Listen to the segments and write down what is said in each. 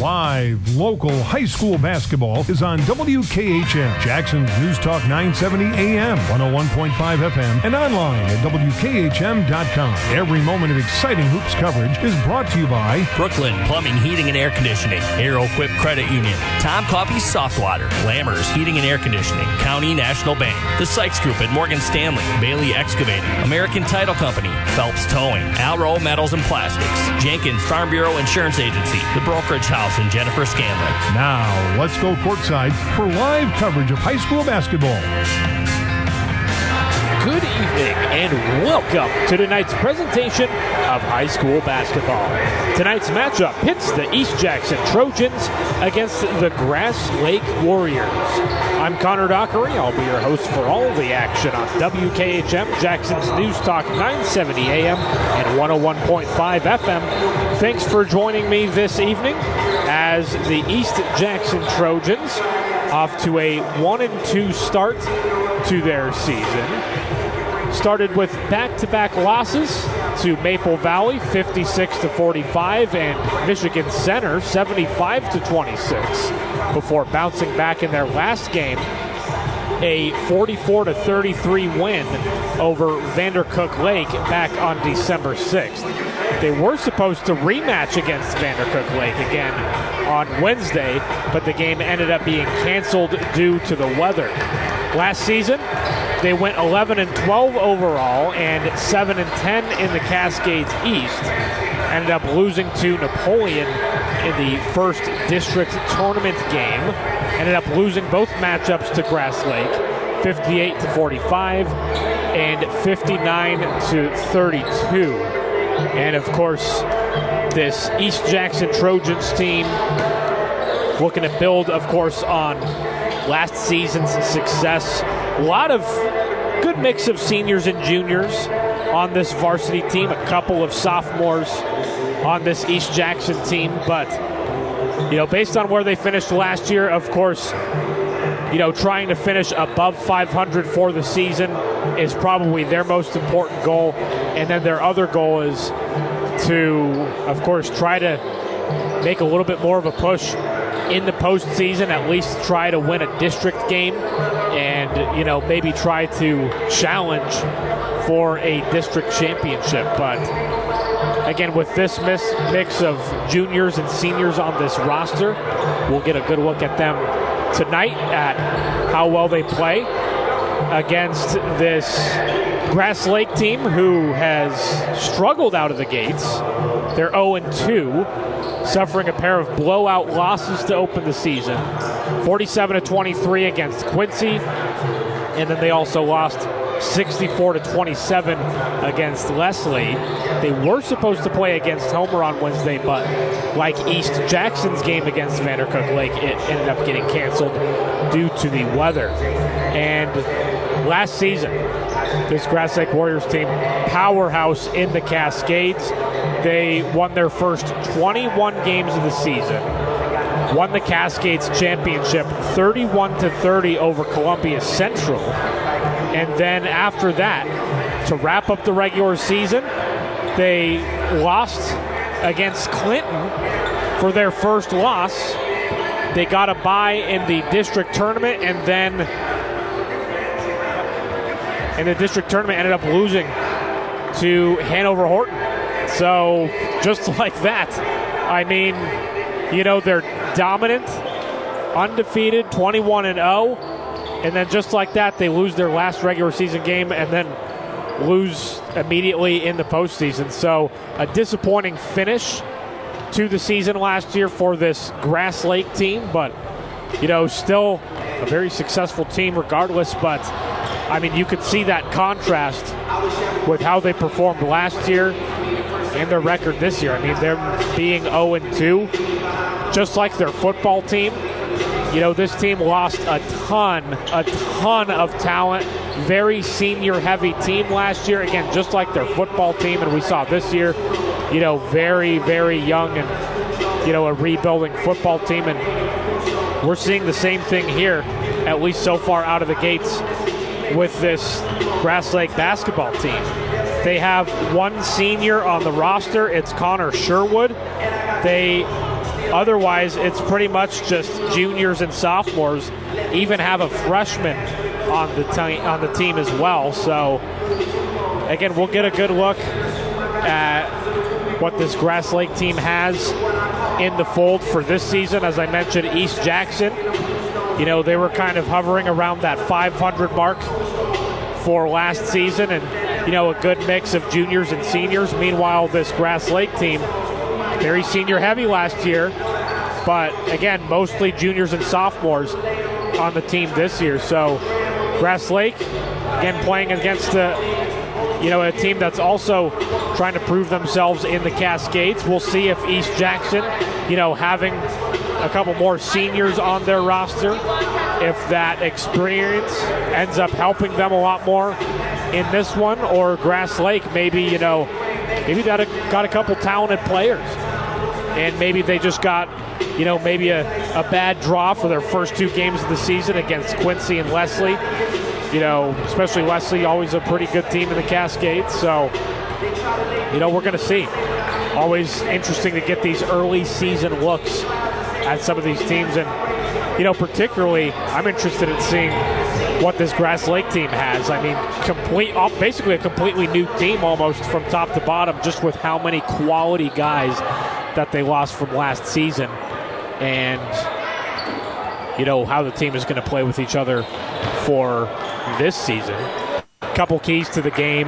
Live, local high school basketball is on WKHM, Jackson's News Talk 970 AM, 101.5 FM, and online at WKHM.com. Every moment of exciting hoops coverage is brought to you by Brooklyn Plumbing, Heating, and Air Conditioning, Aero-Equip Credit Union, Tom Coffee Softwater, Lammers Heating and Air Conditioning, County National Bank, The Sykes Group at Morgan Stanley, Bailey Excavating, American Title Company, Phelps Towing, Alro Metals and Plastics, Jenkins Farm Bureau Insurance Agency, The Brokerage House, and Jennifer Scanlon. Now, let's go courtside for live coverage of high school basketball. Good evening and welcome to tonight's presentation of high school basketball. Tonight's matchup pits the East Jackson Trojans against the Grass Lake Warriors. I'm Connor Dockery. I'll be your host for all the action on WKHM, Jackson's News Talk 970 AM and 101.5 FM. Thanks for joining me this evening as the East Jackson Trojans off to a 1-2 start to their season. Started with back-to-back losses to Maple Valley, 56-45, and Michigan Center, 75-26, before bouncing back in their last game, a 44-33 win over Vandercook Lake back on December 6th. They were supposed to rematch against Vandercook Lake again on Wednesday, but the game ended up being canceled due to the weather. Last season, they went 11-12 overall and 7-10 in the Cascades East. Ended up losing to Napoleon in the first district tournament game. Ended up losing both matchups to Grass Lake, 58-45 and 59-32. And of course, this East Jackson Trojans team looking to build, of course, on last season's success. A lot of good mix of seniors and juniors on this varsity team. A couple of sophomores on this East Jackson team. But, you know, based on where they finished last year, of course, you know, trying to finish above 500 for the season is probably their most important goal. And then their other goal is to, of course, try to make a little bit more of a push in the postseason, at least try to win a district game and, you know, maybe try to challenge for a district championship. But again, with this mix of juniors and seniors on this roster, we'll get a good look at them tonight at how well they play against this Grass Lake team who has struggled out of the gates. They're 0-2. Suffering a pair of blowout losses to open the season, 47-23 against Quincy, and then they also lost 64-27 against Leslie. They were supposed to play against Homer on Wednesday, but like East Jackson's game against Vandercook Lake, it ended up getting canceled due to the weather. And last season, this Grass Lake Warriors team, powerhouse in the Cascades. They won their first 21 games of the season, won the Cascades Championship 31-30 over Columbia Central, and then after that, to wrap up the regular season, they lost against Clinton for their first loss. They got a bye in the district tournament, and then in the district tournament ended up losing to Hanover Horton. So, just like that, I mean, you know, they're dominant, undefeated, 21-0, and then just like that, they lose their last regular season game and then lose immediately in the postseason. So, a disappointing finish to the season last year for this Grass Lake team, but, you know, still a very successful team regardless. But, I mean, you could see that contrast with how they performed last year and their record this year. I mean, they're being 0-2, just like their football team. You know, this team lost a ton of talent. Very senior-heavy team last year. Again, just like their football team, and we saw this year, you know, very, very young and, you know, a rebuilding football team. And we're seeing the same thing here, at least so far out of the gates, with this Grass Lake basketball team. They have one senior on the roster. It's Connor Sherwood. They otherwise, it's pretty much just juniors and sophomores. Even have a freshman on the team as well. So, again, we'll get a good look at what this Grass Lake team has in the fold for this season. As I mentioned, East Jackson, they were kind of hovering around that 500 mark for last season, and a good mix of juniors and seniors. Meanwhile, this Grass Lake team, very senior heavy last year, but again, mostly juniors and sophomores on the team this year. So Grass Lake, again, playing against a team that's also trying to prove themselves in the Cascades. We'll see if East Jackson, having a couple more seniors on their roster, if that experience ends up helping them a lot more in this one, or Grass Lake maybe got a couple talented players, and maybe they just got maybe a bad draw for their first 2 games of the season against Quincy and Leslie. Especially Leslie, always a pretty good team in the Cascades. So, we're going to see. Always interesting to get these early season looks at some of these teams. And, particularly, I'm interested in seeing what this Grass Lake team has. I mean, basically a completely new team almost from top to bottom, just with how many quality guys that they lost from last season. And, how the team is going to play with each other for this season. Couple keys to the game.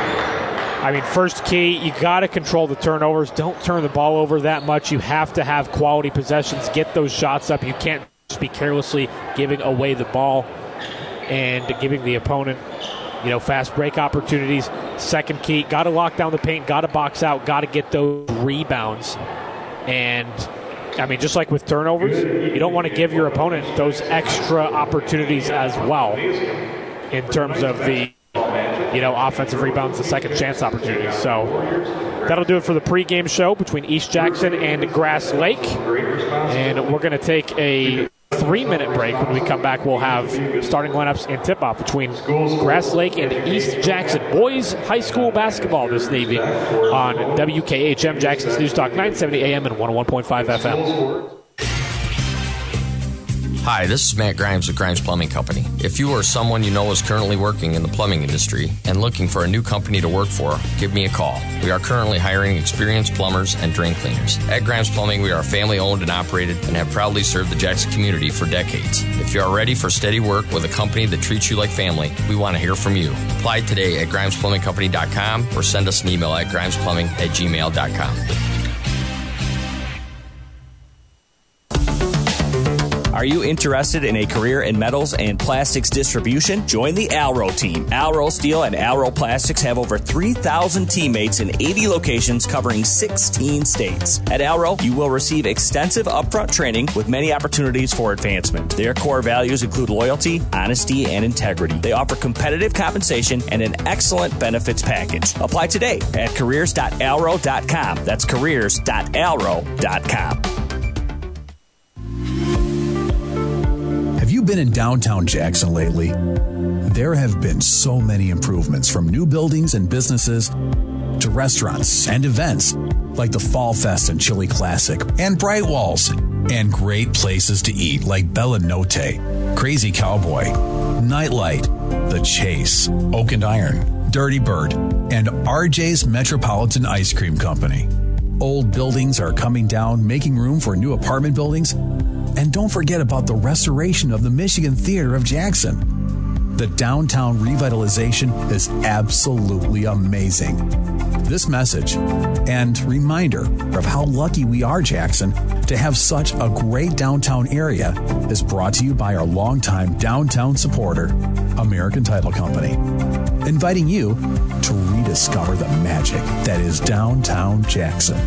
First key, you got to control the turnovers. Don't turn the ball over that much. You have to have quality possessions. Get those shots up. You can't just be carelessly giving away the ball and giving the opponent, fast break opportunities. Second key, got to lock down the paint, got to box out, got to get those rebounds. And just like with turnovers, you don't want to give your opponent those extra opportunities as well in terms of the, offensive rebounds, the second chance opportunities. So that'll do it for the pregame show between East Jackson and Grass Lake. And we're going to take a 3-minute break. When we come back, we'll have starting lineups and tip-off between Grass Lake and East Jackson boys high school basketball this evening on WKHM, Jackson's News Talk 970 AM and 101.5 FM. Hi, this is Matt Grimes with Grimes Plumbing Company. If you or someone you know is currently working in the plumbing industry and looking for a new company to work for, give me a call. We are currently hiring experienced plumbers and drain cleaners. At Grimes Plumbing, we are family owned and operated and have proudly served the Jackson community for decades. If you are ready for steady work with a company that treats you like family, we want to hear from you. Apply today at grimesplumbingcompany.com or send us an email at grimesplumbing@gmail.com. Are you interested in a career in metals and plastics distribution? Join the Alro team. Alro Steel and Alro Plastics have over 3,000 teammates in 80 locations covering 16 states. At Alro, you will receive extensive upfront training with many opportunities for advancement. Their core values include loyalty, honesty, and integrity. They offer competitive compensation and an excellent benefits package. Apply today at careers.alro.com. That's careers.alro.com. Have you been in downtown Jackson lately? There have been so many improvements, from new buildings and businesses to restaurants and events like the Fall Fest and Chili Classic and Bright Walls, and great places to eat like Bella Notte, Crazy Cowboy, Nightlight, The Chase, Oak and Iron, Dirty Bird, and RJ's Metropolitan Ice Cream Company. Old buildings are coming down, making room for new apartment buildings. And don't forget about the restoration of the Michigan Theater of Jackson. The downtown revitalization is absolutely amazing. This message and reminder of how lucky we are, Jackson, to have such a great downtown area is brought to you by our longtime downtown supporter, American Title Company, inviting you to rediscover the magic that is downtown Jackson.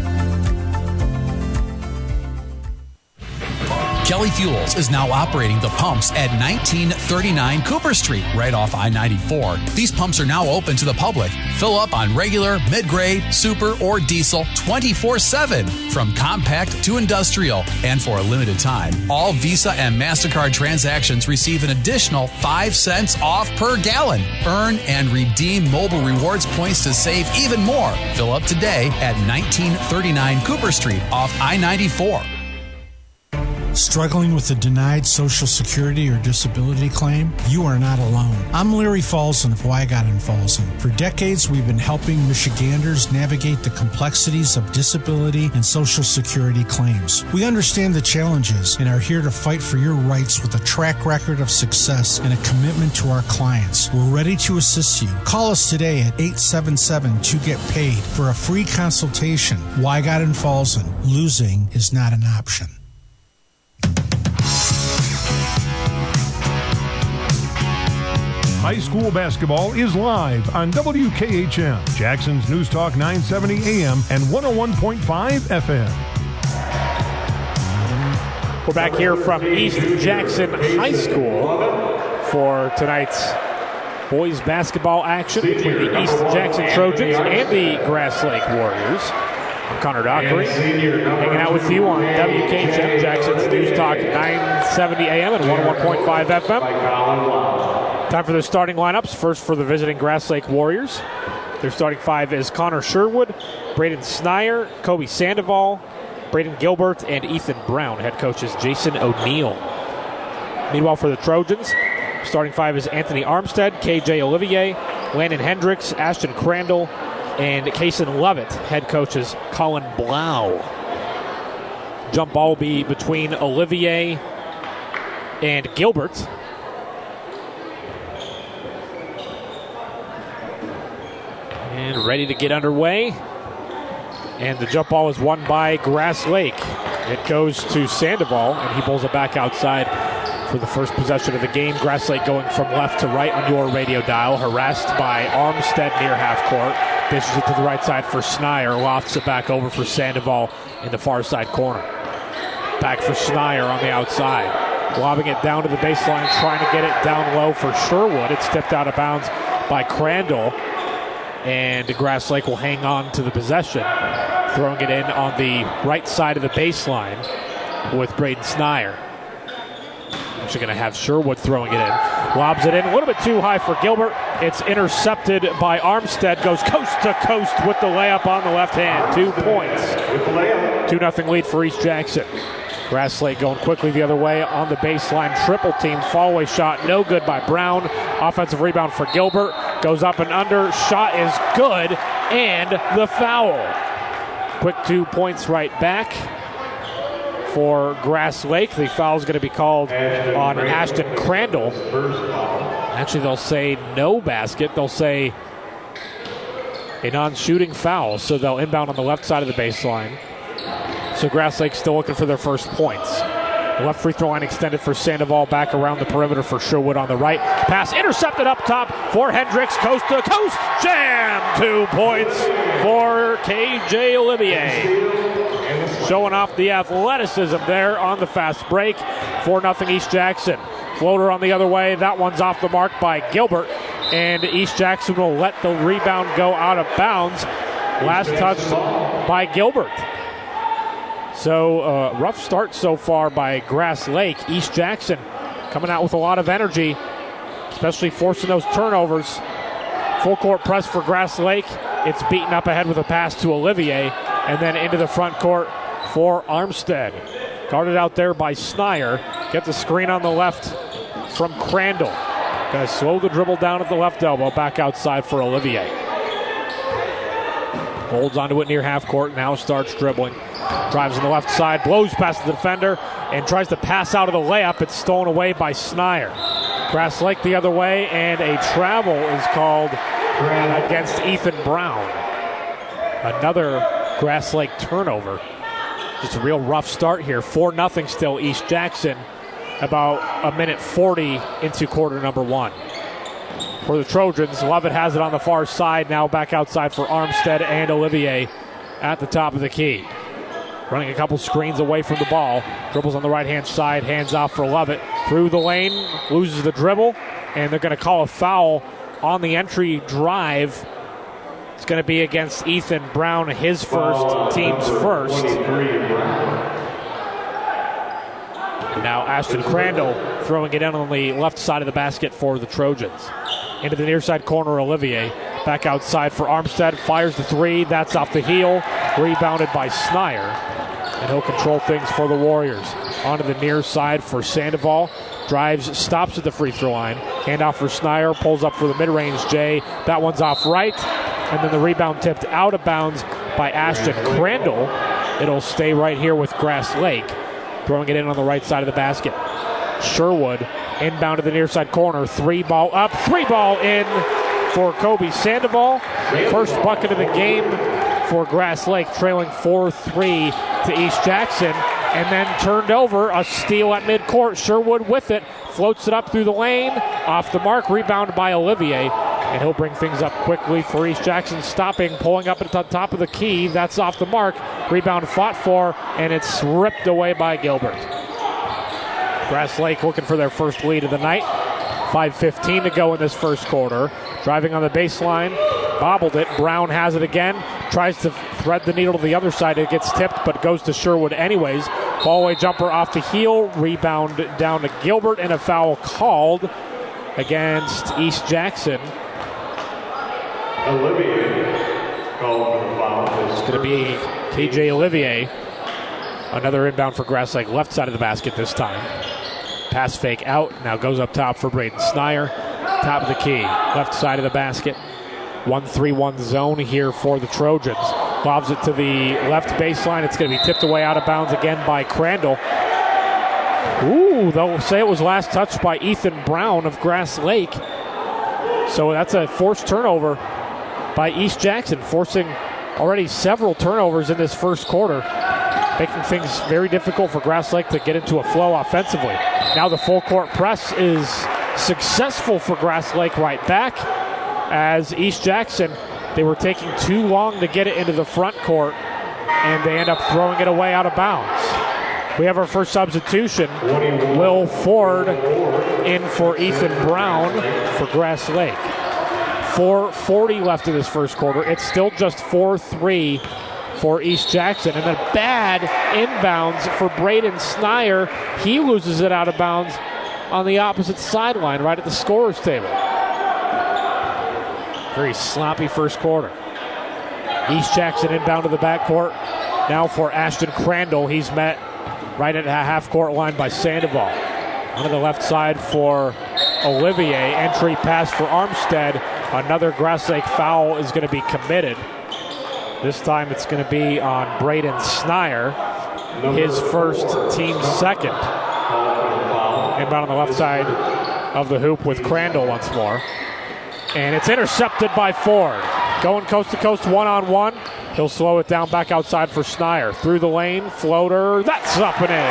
Kelly Fuels is now operating the pumps at 1939 Cooper Street, right off I-94. These pumps are now open to the public. Fill up on regular, mid-grade, super, or diesel 24/7, from compact to industrial. And for a limited time, all Visa and MasterCard transactions receive an additional 5 cents off per gallon. Earn and redeem mobile rewards points to save even more. Fill up today at 1939 Cooper Street off I-94. Struggling with a denied Social Security or disability claim? You are not alone. I'm Larry Falzon of Wygott & Falzon. For decades, we've been helping Michiganders navigate the complexities of disability and Social Security claims. We understand the challenges and are here to fight for your rights with a track record of success and a commitment to our clients. We're ready to assist you. Call us today at 877-2GET-PAID for a free consultation. Wygott & Falzon. Losing is not an option. High school basketball is live on WKHM, Jackson's News Talk 970 AM and 101.5 FM. We're back here from East Jackson High School for tonight's boys basketball action between the East Jackson Trojans and the Grass Lake Warriors. I'm Connor Dockery, hanging out with you on WKHM, Jackson's News Talk 970 AM and 101.5 FM. Time for the starting lineups. First for the visiting Grass Lake Warriors. Their starting five is Connor Sherwood, Braden Snier, Kobe Sandoval, Braden Gilbert, and Ethan Brown. Head coach is Jason O'Neill. Meanwhile, for the Trojans, starting five is Anthony Armstead, KJ Olivier, Landon Hendricks, Ashton Crandall, and Kaysen Levitt. Head coach is Colin Blau. Jump ball will be between Olivier and Gilbert. And ready to get underway. And the jump ball is won by Grass Lake. It goes to Sandoval, and he pulls it back outside for the first possession of the game. Grass Lake going from left to right on your radio dial. Harassed by Armstead near half court. Dishes it to the right side for Snier. Lofts it back over for Sandoval in the far side corner. Back for Snier on the outside. Lobbing it down to the baseline, trying to get it down low for Sherwood. It's tipped out of bounds by Crandall. And Grass Lake will hang on to the possession, throwing it in on the right side of the baseline with Braden Snier. Actually going to have Sherwood throwing it in. Lobs it in a little bit too high for Gilbert. It's intercepted by Armstead. Goes coast to coast with the layup on the left hand. 2 points. 2-0 lead for East Jackson. Grass Lake going quickly the other way on the baseline. Triple team fall-away shot. No good by Brown. Offensive rebound for Gilbert. Goes up and under. Shot is good. And the foul. Quick 2 points right back for Grass Lake. The foul is going to be called on Ashton Crandall. Actually, they'll say no basket. They'll say a non-shooting foul. So they'll inbound on the left side of the baseline. So Grass Lake still looking for their first points. The left free throw line extended for Sandoval. Back around the perimeter for Sherwood on the right. Pass intercepted up top for Hendricks. Coast to coast. Jam. 2 points for KJ Olivier. Showing off the athleticism there on the fast break. 4-0 East Jackson. Floater on the other way. That one's off the mark by Gilbert. And East Jackson will let the rebound go out of bounds. Last touch by Gilbert. So rough start so far by Grass Lake. East Jackson coming out with a lot of energy, especially forcing those turnovers. Full court press for Grass Lake. It's beaten up ahead with a pass to Olivier, and then into the front court for Armstead. Guarded out there by Snier. Get the screen on the left from Crandall. Going to slow the dribble down at the left elbow. Back outside for Olivier. Holds onto it near half court. Now starts dribbling. Drives on the left side. Blows past the defender and tries to pass out of the layup. It's stolen away by Snier. Grass Lake the other way, and a travel is called against Ethan Brown. Another Grass Lake turnover. Just a real rough start here. 4-0 still East Jackson. About a minute 40 into quarter number one. For the Trojans, Levitt has it on the far side. Now back outside for Armstead and Olivier at the top of the key. Running a couple screens away from the ball. Dribbles on the right-hand side. Hands off for Levitt. Through the lane. Loses the dribble. And they're going to call a foul on the entry drive. It's going to be against Ethan Brown, his first, team's first. And now Ashton Crandall throwing it in on the left side of the basket for the Trojans. Into the near side corner, Olivier. Back outside for Armstead. Fires the three. That's off the heel. Rebounded by Snier. And he'll control things for the Warriors. onto the near side for Sandoval. Drives, stops at the free throw line. Handoff for Snier, pulls up for the mid-range Jay. That one's off right. And then the rebound tipped out of bounds by Ashton Crandall. It'll stay right here with Grass Lake. Throwing it in on the right side of the basket. Sherwood inbound to the near side corner. 3-ball up, 3-ball in for Kobe Sandoval. First bucket of the game for Grass Lake, trailing 4-3 to East Jackson. And then turned over, a steal at midcourt. Sherwood with it, floats it up through the lane. Off the mark, rebound by Olivier. And he'll bring things up quickly for East Jackson. Stopping, pulling up at the top of the key. That's off the mark. Rebound fought for, and it's ripped away by Gilbert. Grass Lake looking for their first lead of the night. 5:15 to go in this first quarter. Driving on the baseline, bobbled it. Brown has it again. Tries to thread the needle to the other side. It gets tipped, but goes to Sherwood anyways. Fallaway jumper off the heel. Rebound down to Gilbert, and a foul called against East Jackson. Olivier called for the foul. It's going to be KJ Olivier. Another inbound for Grass Lake, left side of the basket this time. Pass fake out, now goes up top for Braden Snier. Top of the key, left side of the basket. 1-3-1 zone here for the Trojans. Lobs it to the left baseline. It's going to be tipped away out of bounds again by Crandall. Ooh, they'll say it was last touched by Ethan Brown of Grass Lake. So that's a forced turnover by East Jackson, forcing already several turnovers in this first quarter, making things very difficult for Grass Lake to get into a flow offensively. Now the full court press is successful for Grass Lake right back, as East Jackson, they were taking too long to get it into the front court, and they end up throwing it away out of bounds. We have our first substitution. Will Ford in for Ethan Brown for Grass Lake. 4:40 left in this first quarter. It's still just 4-3 for East Jackson. And then bad inbounds for Braden Snier. He loses it out of bounds on the opposite sideline, right at the scorer's table. Very sloppy first quarter. East Jackson inbound to the backcourt. Now for Ashton Crandall. He's met right at the half-court line by Sandoval. On the left side for Olivier. Entry pass for Armstead. Another Grass Lake foul is going to be committed. This time it's going to be on Braden Snier. His first, team second. Inbound on the left side of the hoop with Crandall once more. And it's intercepted by Ford. Going coast to coast one-on-one. He'll slow it down back outside for Snier. Through the lane, floater. That's up and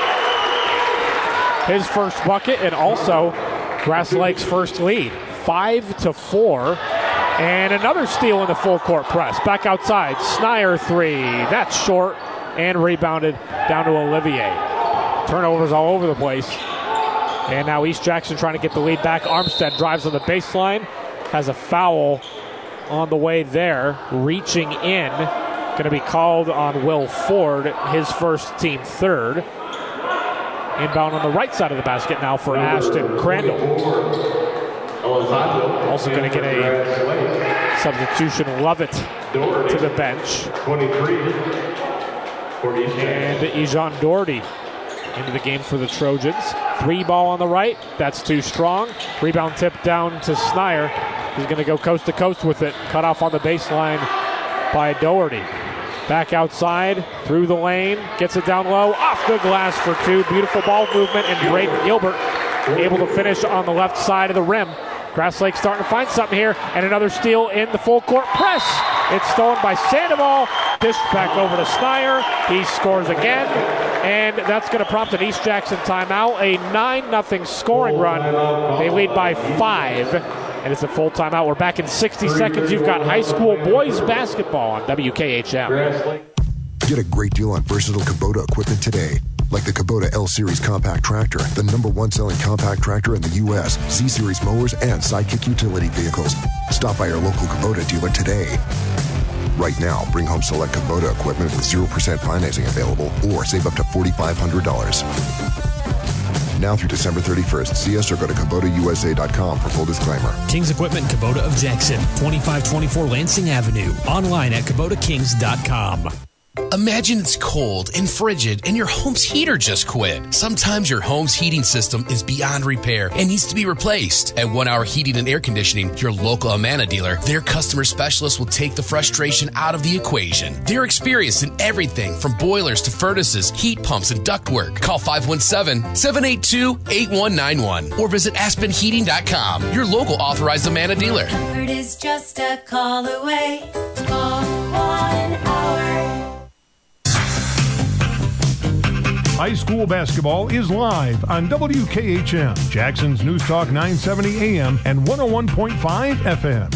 in. His first bucket, and also Grass Lake's first lead. 5-4. And another steal in the full court press. Back outside. Snier three. That's short and rebounded down to Olivier. Turnovers all over the place. And now East Jackson trying to get the lead back. Armstead drives on the baseline. Has a foul on the way there. Reaching in. Going to be called on Will Ford. His first, team third. Inbound on the right side of the basket now for Ashton Crandall. Also going to get a substitution. Lovett to the bench. 23. And Ejon Doherty into the game for the Trojans. 3-ball on the right. That's too strong. Rebound tip down to Snier. He's going to go coast to coast with it. Cut off on the baseline by Doherty. Back outside, through the lane. Gets it down low. Off the glass for two. Beautiful ball movement. And Braden Gilbert able to finish on the left side of the rim. Grass Lake starting to find something here. And another steal in the full court press. It's stolen by Sandoval. Dished back over to Snier. He scores again. And that's going to prompt an East Jackson timeout. A 9-0 scoring run. They lead by 5. And it's a full timeout. We're back in 60 seconds. You've got high school boys basketball on WKHM. Get a great deal on versatile Kubota equipment today. Like the Kubota L-Series compact tractor, the #1 selling compact tractor in the U.S., Z-Series mowers, and Sidekick utility vehicles. Stop by your local Kubota dealer today. Right now, bring home select Kubota equipment with 0% financing available or save up to $4,500. Now through December 31st. See us or go to KubotaUSA.com for full disclaimer. Kings Equipment Kubota of Jackson, 2524 Lansing Avenue. Online at KubotaKings.com. Imagine it's cold and frigid and your home's heater just quit. Sometimes your home's heating system is beyond repair and needs to be replaced. At 1 Hour Heating and Air Conditioning, your local Amana dealer, their customer specialists will take the frustration out of the equation. They're experienced in everything from boilers to furnaces, heat pumps, and ductwork. Call 517-782-8191 or visit aspenheating.com, your local authorized Amana dealer. Comfort is just a call away. Call 1 Hour. High school basketball is live on WKHM, Jackson's News Talk 970 AM and 101.5 FM.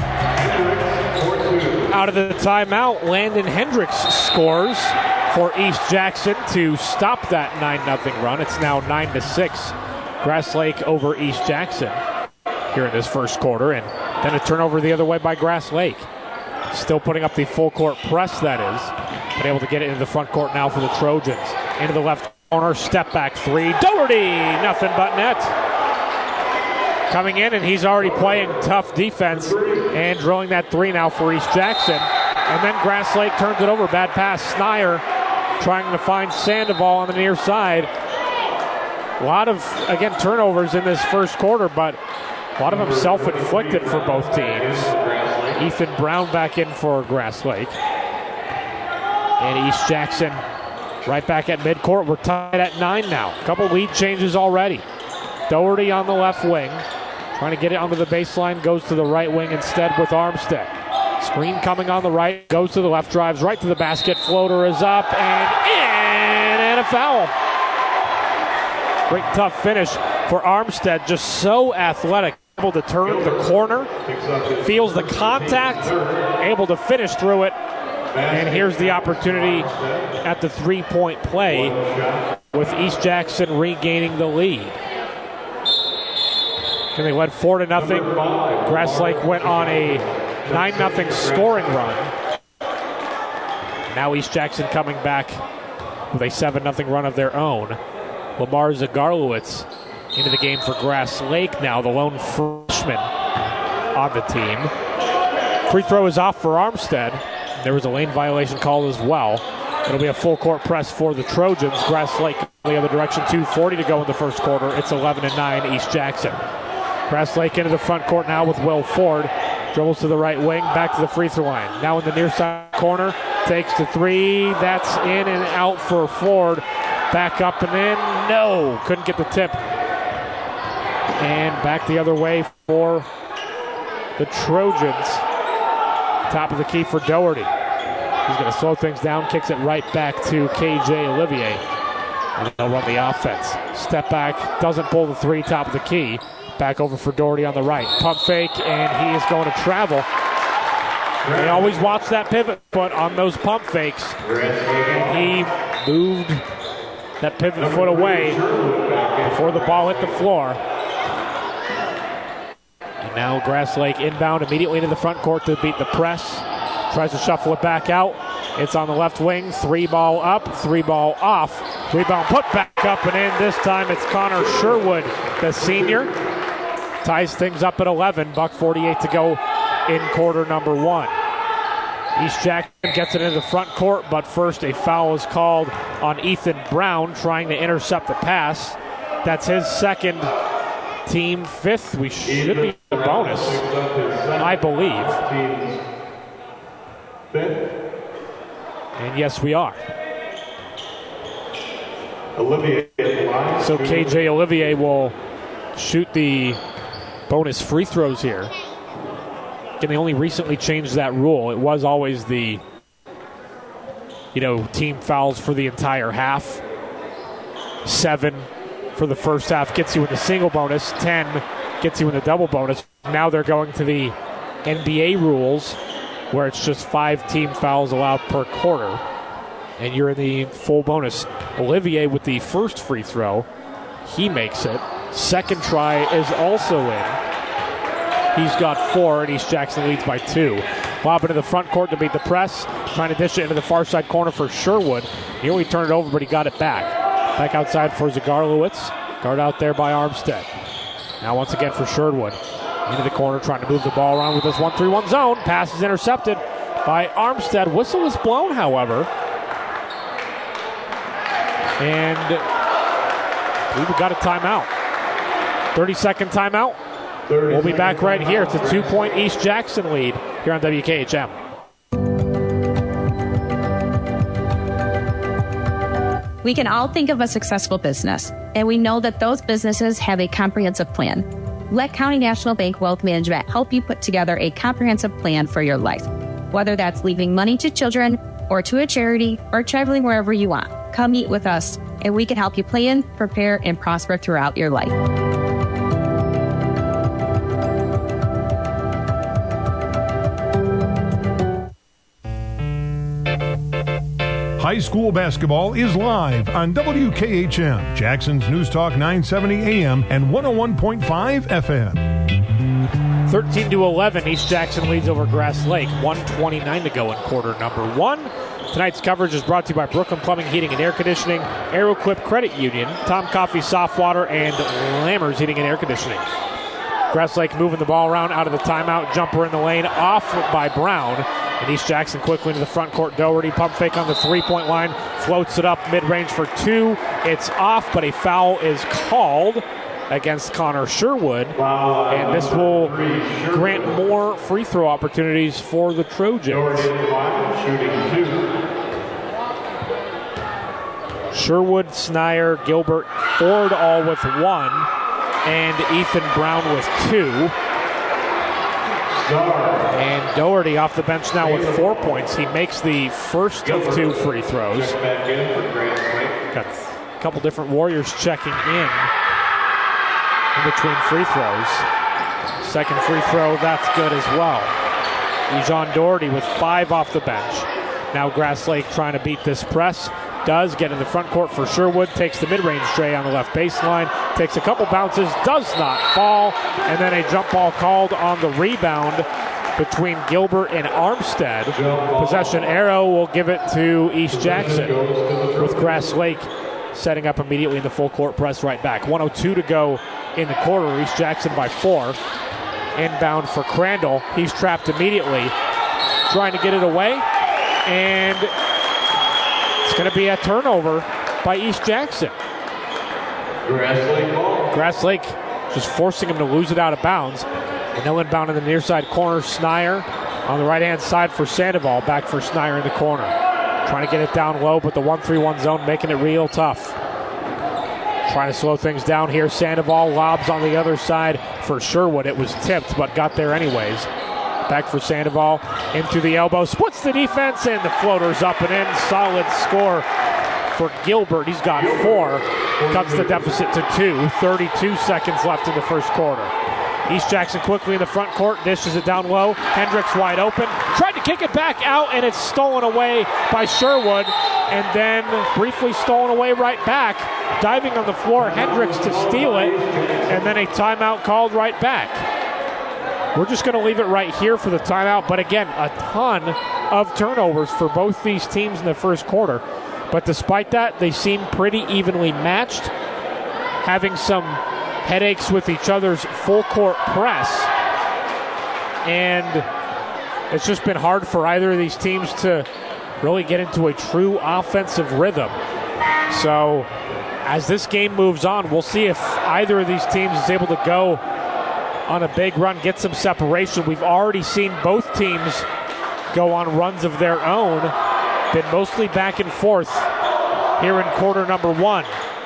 Out of the timeout, Landon Hendricks scores for East Jackson to stop that 9-0 run. It's now 9-6. Grass Lake over East Jackson here in this first quarter, and then a turnover the other way by Grass Lake. Still putting up the full court press, that is. Been able to get it into the front court now for the Trojans. Into the left corner, step back three. Doherty, nothing but net. Coming in, and he's already playing tough defense and drilling that three now for East Jackson. And then Grass Lake turns it over. Bad pass. Snyder trying to find Sandoval on the near side. A lot of, again, turnovers in this first quarter, but a lot of them self-inflicted for both teams. Ethan Brown back in for Grass Lake. And East Jackson right back at midcourt. We're tied at 9 now. A couple lead changes already. Doherty on the left wing. Trying to get it onto the baseline. Goes to the right wing instead with Armstead. Screen coming on the right. Goes to the left. Drives right to the basket. Floater is up and in. And a foul. Great tough finish for Armstead. Just so athletic. Able to turn the corner. Feels the contact. Able to finish through it. And here's the opportunity at the three-point play with East Jackson regaining the lead. And they led 4-0. Grass Lake went on a 9-0 scoring run. Now East Jackson coming back with a 7-0 run of their own. Lamar Zagarlowicz into the game for Grass Lake now, the lone freshman on the team. Free throw is off for Armstead. There was a lane violation called as well. It'll be a full court press for the Trojans. Grass Lake the other direction, 2:40 to go in the first quarter. It's 11-9 East Jackson. Grass Lake into the front court now with Will Ford. Dribbles to the right wing, back to the free throw line. Now in the near side corner, takes the three. That's in and out for Ford. Back up and in. No, couldn't get the tip. And back the other way for the Trojans. Top of the key for Doherty. He's going to slow things down, kicks it right back to KJ Olivier. And they'll run the offense. Step back, doesn't pull the three, top of the key. Back over for Doherty on the right. Pump fake, and he is going to travel. They always watch that pivot foot on those pump fakes. And he moved that pivot foot away before the ball hit the floor. And now Grass Lake inbound immediately into the front court to beat the press. Tries to shuffle it back out. It's on the left wing. 3-ball up, 3-ball off. Rebound put back up and in. This time it's Connor Sherwood, the senior. Ties things up at 11. $1:48 to go in quarter number one. East Jackson gets it into the front court, but first a foul is called on Ethan Brown trying to intercept the pass. That's his second, team fifth. We should be a bonus, I believe. And yes, we are. So KJ Olivier will shoot the bonus free throws here. And they only recently changed that rule. It was always the, team fouls for the entire half. 7 for the first half gets you in the single bonus. 10 gets you in the double bonus. Now they're going to the NBA rules where it's just 5 team fouls allowed per quarter. And you're in the full bonus. Olivier with the first free throw. He makes it. Second try is also in. He's got 4, and East Jackson leads by 2. Lob into the front court to beat the press. Trying to dish it into the far side corner for Sherwood. He only turned it over, but he got it back. Back outside for Zagarlowicz. Guard out there by Armstead. Now once again for Sherwood. Into the corner, trying to move the ball around with this 1-3-1 zone. Pass is intercepted by Armstead. Whistle is blown, however. And we've got a timeout. 30-second timeout. We'll be back right here. It's a 2-point East Jackson lead here on WKHM. We can all think of a successful business, and we know that those businesses have a comprehensive plan. Let County National Bank Wealth Management help you put together a comprehensive plan for your life. Whether that's leaving money to children or to a charity or traveling wherever you want, come meet with us, and we can help you plan, prepare, and prosper throughout your life. High school basketball is live on WKHM, Jackson's News Talk 970 AM and 101.5 FM. 13-11, East Jackson leads over Grass Lake. 1:29 to go in quarter number 1. Tonight's coverage is brought to you by Brooklyn Plumbing, Heating, and Air Conditioning, Aeroquip Credit Union, Tom Coffee Soft Water, and Lammers Heating and Air Conditioning. Grass Lake moving the ball around out of the timeout. Jumper in the lane, off by Brown. And East Jackson quickly into the front court. Doherty pump fake on the three-point line. Floats it up mid-range for 2. It's off, but a foul is called against Connor Sherwood. And this will grant more free throw opportunities for the Trojans. Sherwood, Snyder, Gilbert, Ford all with 1. And Ethan Brown with 2. And Doherty off the bench now with 4 points. He makes the first of 2 free throws. Got a couple different Warriors checking in between free throws. Second free throw, that's good as well. Ejon Doherty with 5 off the bench. Now Grass Lake trying to beat this press. Does get in the front court for Sherwood. Takes the mid-range tray on the left baseline. Takes a couple bounces. Does not fall. And then a jump ball called on the rebound between Gilbert and Armstead. Possession arrow will give it to East Jackson, with Grass Lake setting up immediately in the full court press right back. 1:02 to go in the quarter. East Jackson by 4. Inbound for Crandall. He's trapped immediately. Trying to get it away. And it's going to be a turnover by East Jackson. Grass Lake just forcing him to lose it out of bounds. And they'll inbound in the near side corner. Snyder on the right-hand side for Sandoval. Back for Snyder in the corner. Trying to get it down low, but the 1-3-1 zone making it real tough. Trying to slow things down here. Sandoval lobs on the other side for Sherwood. It was tipped, but got there anyways. Back for Sandoval, into the elbow, splits the defense, and the floater's up and in. Solid score for Gilbert. He's got 4, cuts the deficit to 2. 32 seconds left in the first quarter. East Jackson quickly in the front court, dishes it down low. Hendricks wide open, tried to kick it back out, and it's stolen away by Sherwood, and then briefly stolen away right back. Diving on the floor, Hendricks to steal it, and then a timeout called right back. We're just going to leave it right here for the timeout. But again, a ton of turnovers for both these teams in the first quarter. But despite that, they seem pretty evenly matched, having some headaches with each other's full court press. And it's just been hard for either of these teams to really get into a true offensive rhythm. So as this game moves on, we'll see if either of these teams is able to go on a big run, get some separation. We've already seen both teams go on runs of their own. Been mostly back and forth here in quarter number 1.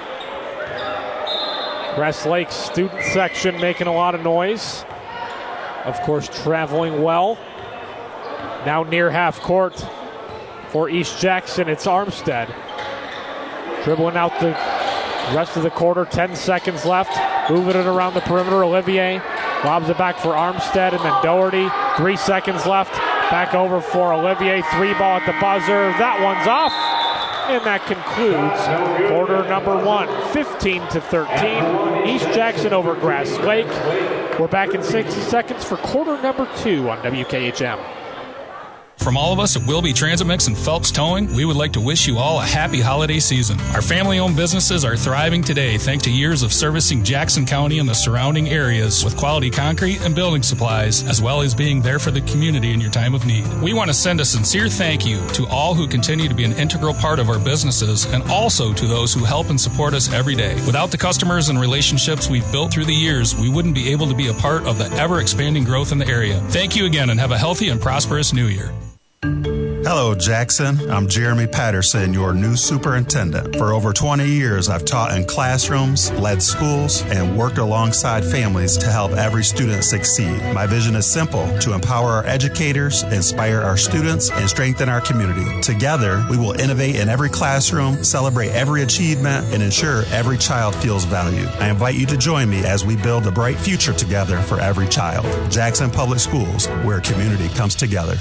Grass Lake student section making a lot of noise. Of course, traveling well. Now near half court for East Jackson, it's Armstead. Dribbling out the rest of the quarter, 10 seconds left. Moving it around the perimeter, Olivier lobs it back for Armstead, and then Doherty. 3 seconds left. Back over for Olivier. 3 ball at the buzzer. That one's off. And that concludes quarter number 1. 15-13. East Jackson over Grass Lake. We're back in 60 seconds for quarter number 2 on WKHM. From all of us at Wilby Transit Mix and Phelps Towing, we would like to wish you all a happy holiday season. Our family-owned businesses are thriving today thanks to years of servicing Jackson County and the surrounding areas with quality concrete and building supplies, as well as being there for the community in your time of need. We want to send a sincere thank you to all who continue to be an integral part of our businesses and also to those who help and support us every day. Without the customers and relationships we've built through the years, we wouldn't be able to be a part of the ever-expanding growth in the area. Thank you again and have a healthy and prosperous new year. Hello, Jackson. I'm Jeremy Patterson, your new superintendent. For over 20 years, I've taught in classrooms, led schools, and worked alongside families to help every student succeed. My vision is simple: to empower our educators, inspire our students, and strengthen our community. Together, we will innovate in every classroom, celebrate every achievement, and ensure every child feels valued. I invite you to join me as we build a bright future together for every child. Jackson Public Schools, where community comes together.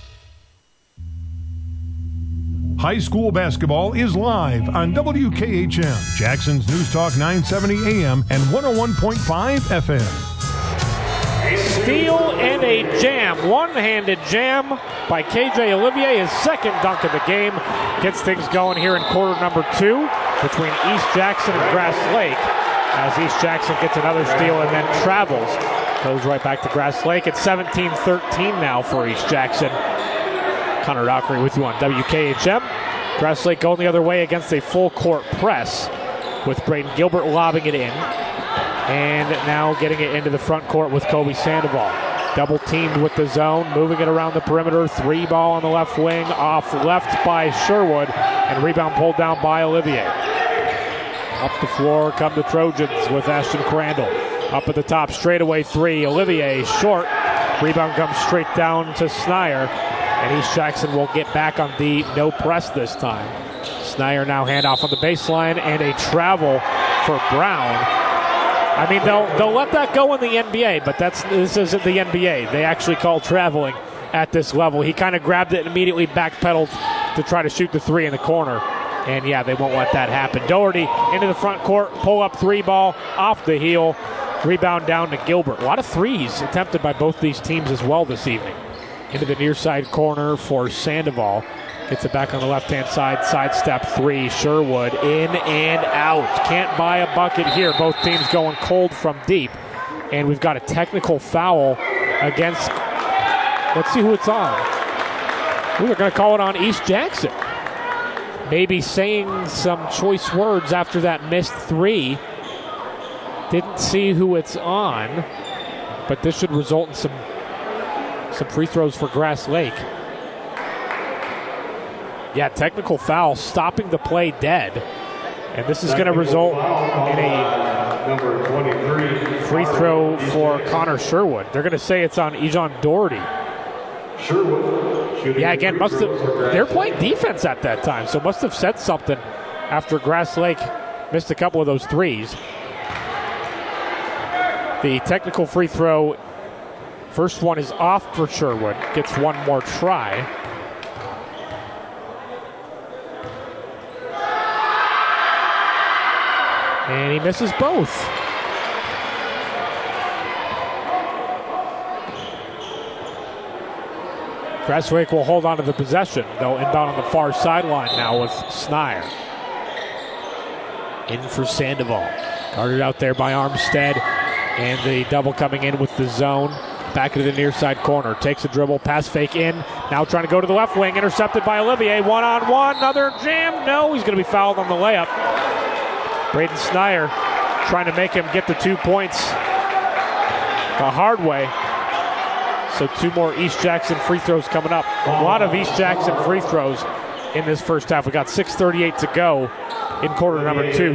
High school basketball is live on WKHM, Jackson's News Talk 970 AM and 101.5 FM. Steal and a jam. One-handed jam by KJ Olivier. His second dunk of the game gets things going here in quarter number 2 between East Jackson and Grass Lake, as East Jackson gets another steal and then travels. Goes right back to Grass Lake. It's 17-13 now for East Jackson. Connor Dockery with you on WKHM. Grass Lake going the other way against a full court press with Braden Gilbert lobbing it in. And now getting it into the front court with Kobe Sandoval. Double teamed with the zone, moving it around the perimeter. 3 ball on the left wing, off left by Sherwood, and rebound pulled down by Olivier. Up the floor come the Trojans with Ashton Crandall. Up at the top, straightaway 3. Olivier short. Rebound comes straight down to Snier. And East Jackson will get back on the no press this time. Snier now handoff on the baseline and a travel for Brown. I mean, they'll let that go in the NBA, but this isn't the NBA. They actually call traveling at this level. He kind of grabbed it and immediately backpedaled to try to shoot the 3 in the corner. And yeah, they won't let that happen. Doherty into the front court, pull up 3 ball off the heel. Rebound down to Gilbert. A lot of threes attempted by both these teams as well this evening. Into the near side corner for Sandoval. Gets it back on the left-hand side. Sidestep 3. Sherwood in and out. Can't buy a bucket here. Both teams going cold from deep. And we've got a technical foul against... Let's see who it's on. We're going to call it on East Jackson. Maybe saying some choice words after that missed 3. Didn't see who it's on. But this should result in some free throws for Grass Lake. Yeah, technical foul, stopping the play dead. And this is going to result in a free throw for Connor Sherwood. They're going to say it's on Ejon Doherty. Yeah, again, they're playing defense at that time, so must have said something after Grass Lake missed a couple of those threes. The technical free throw, first one is off for Sherwood. Gets one more try. And he misses both. Grass Lake will hold on to the possession. They'll inbound on the far sideline now with Snier. In for Sandoval. Guarded out there by Armstead. And the double coming in with the zone. Back into the near side corner. Takes a dribble. Pass fake in. Now trying to go to the left wing. Intercepted by Olivier. One-on-one. Another jam. No, he's going to be fouled on the layup. Braden Snier trying to make him get the 2 points the hard way. So 2 more East Jackson free throws coming up. A lot of East Jackson free throws in this first half. We got 6:38 to go in quarter number 2.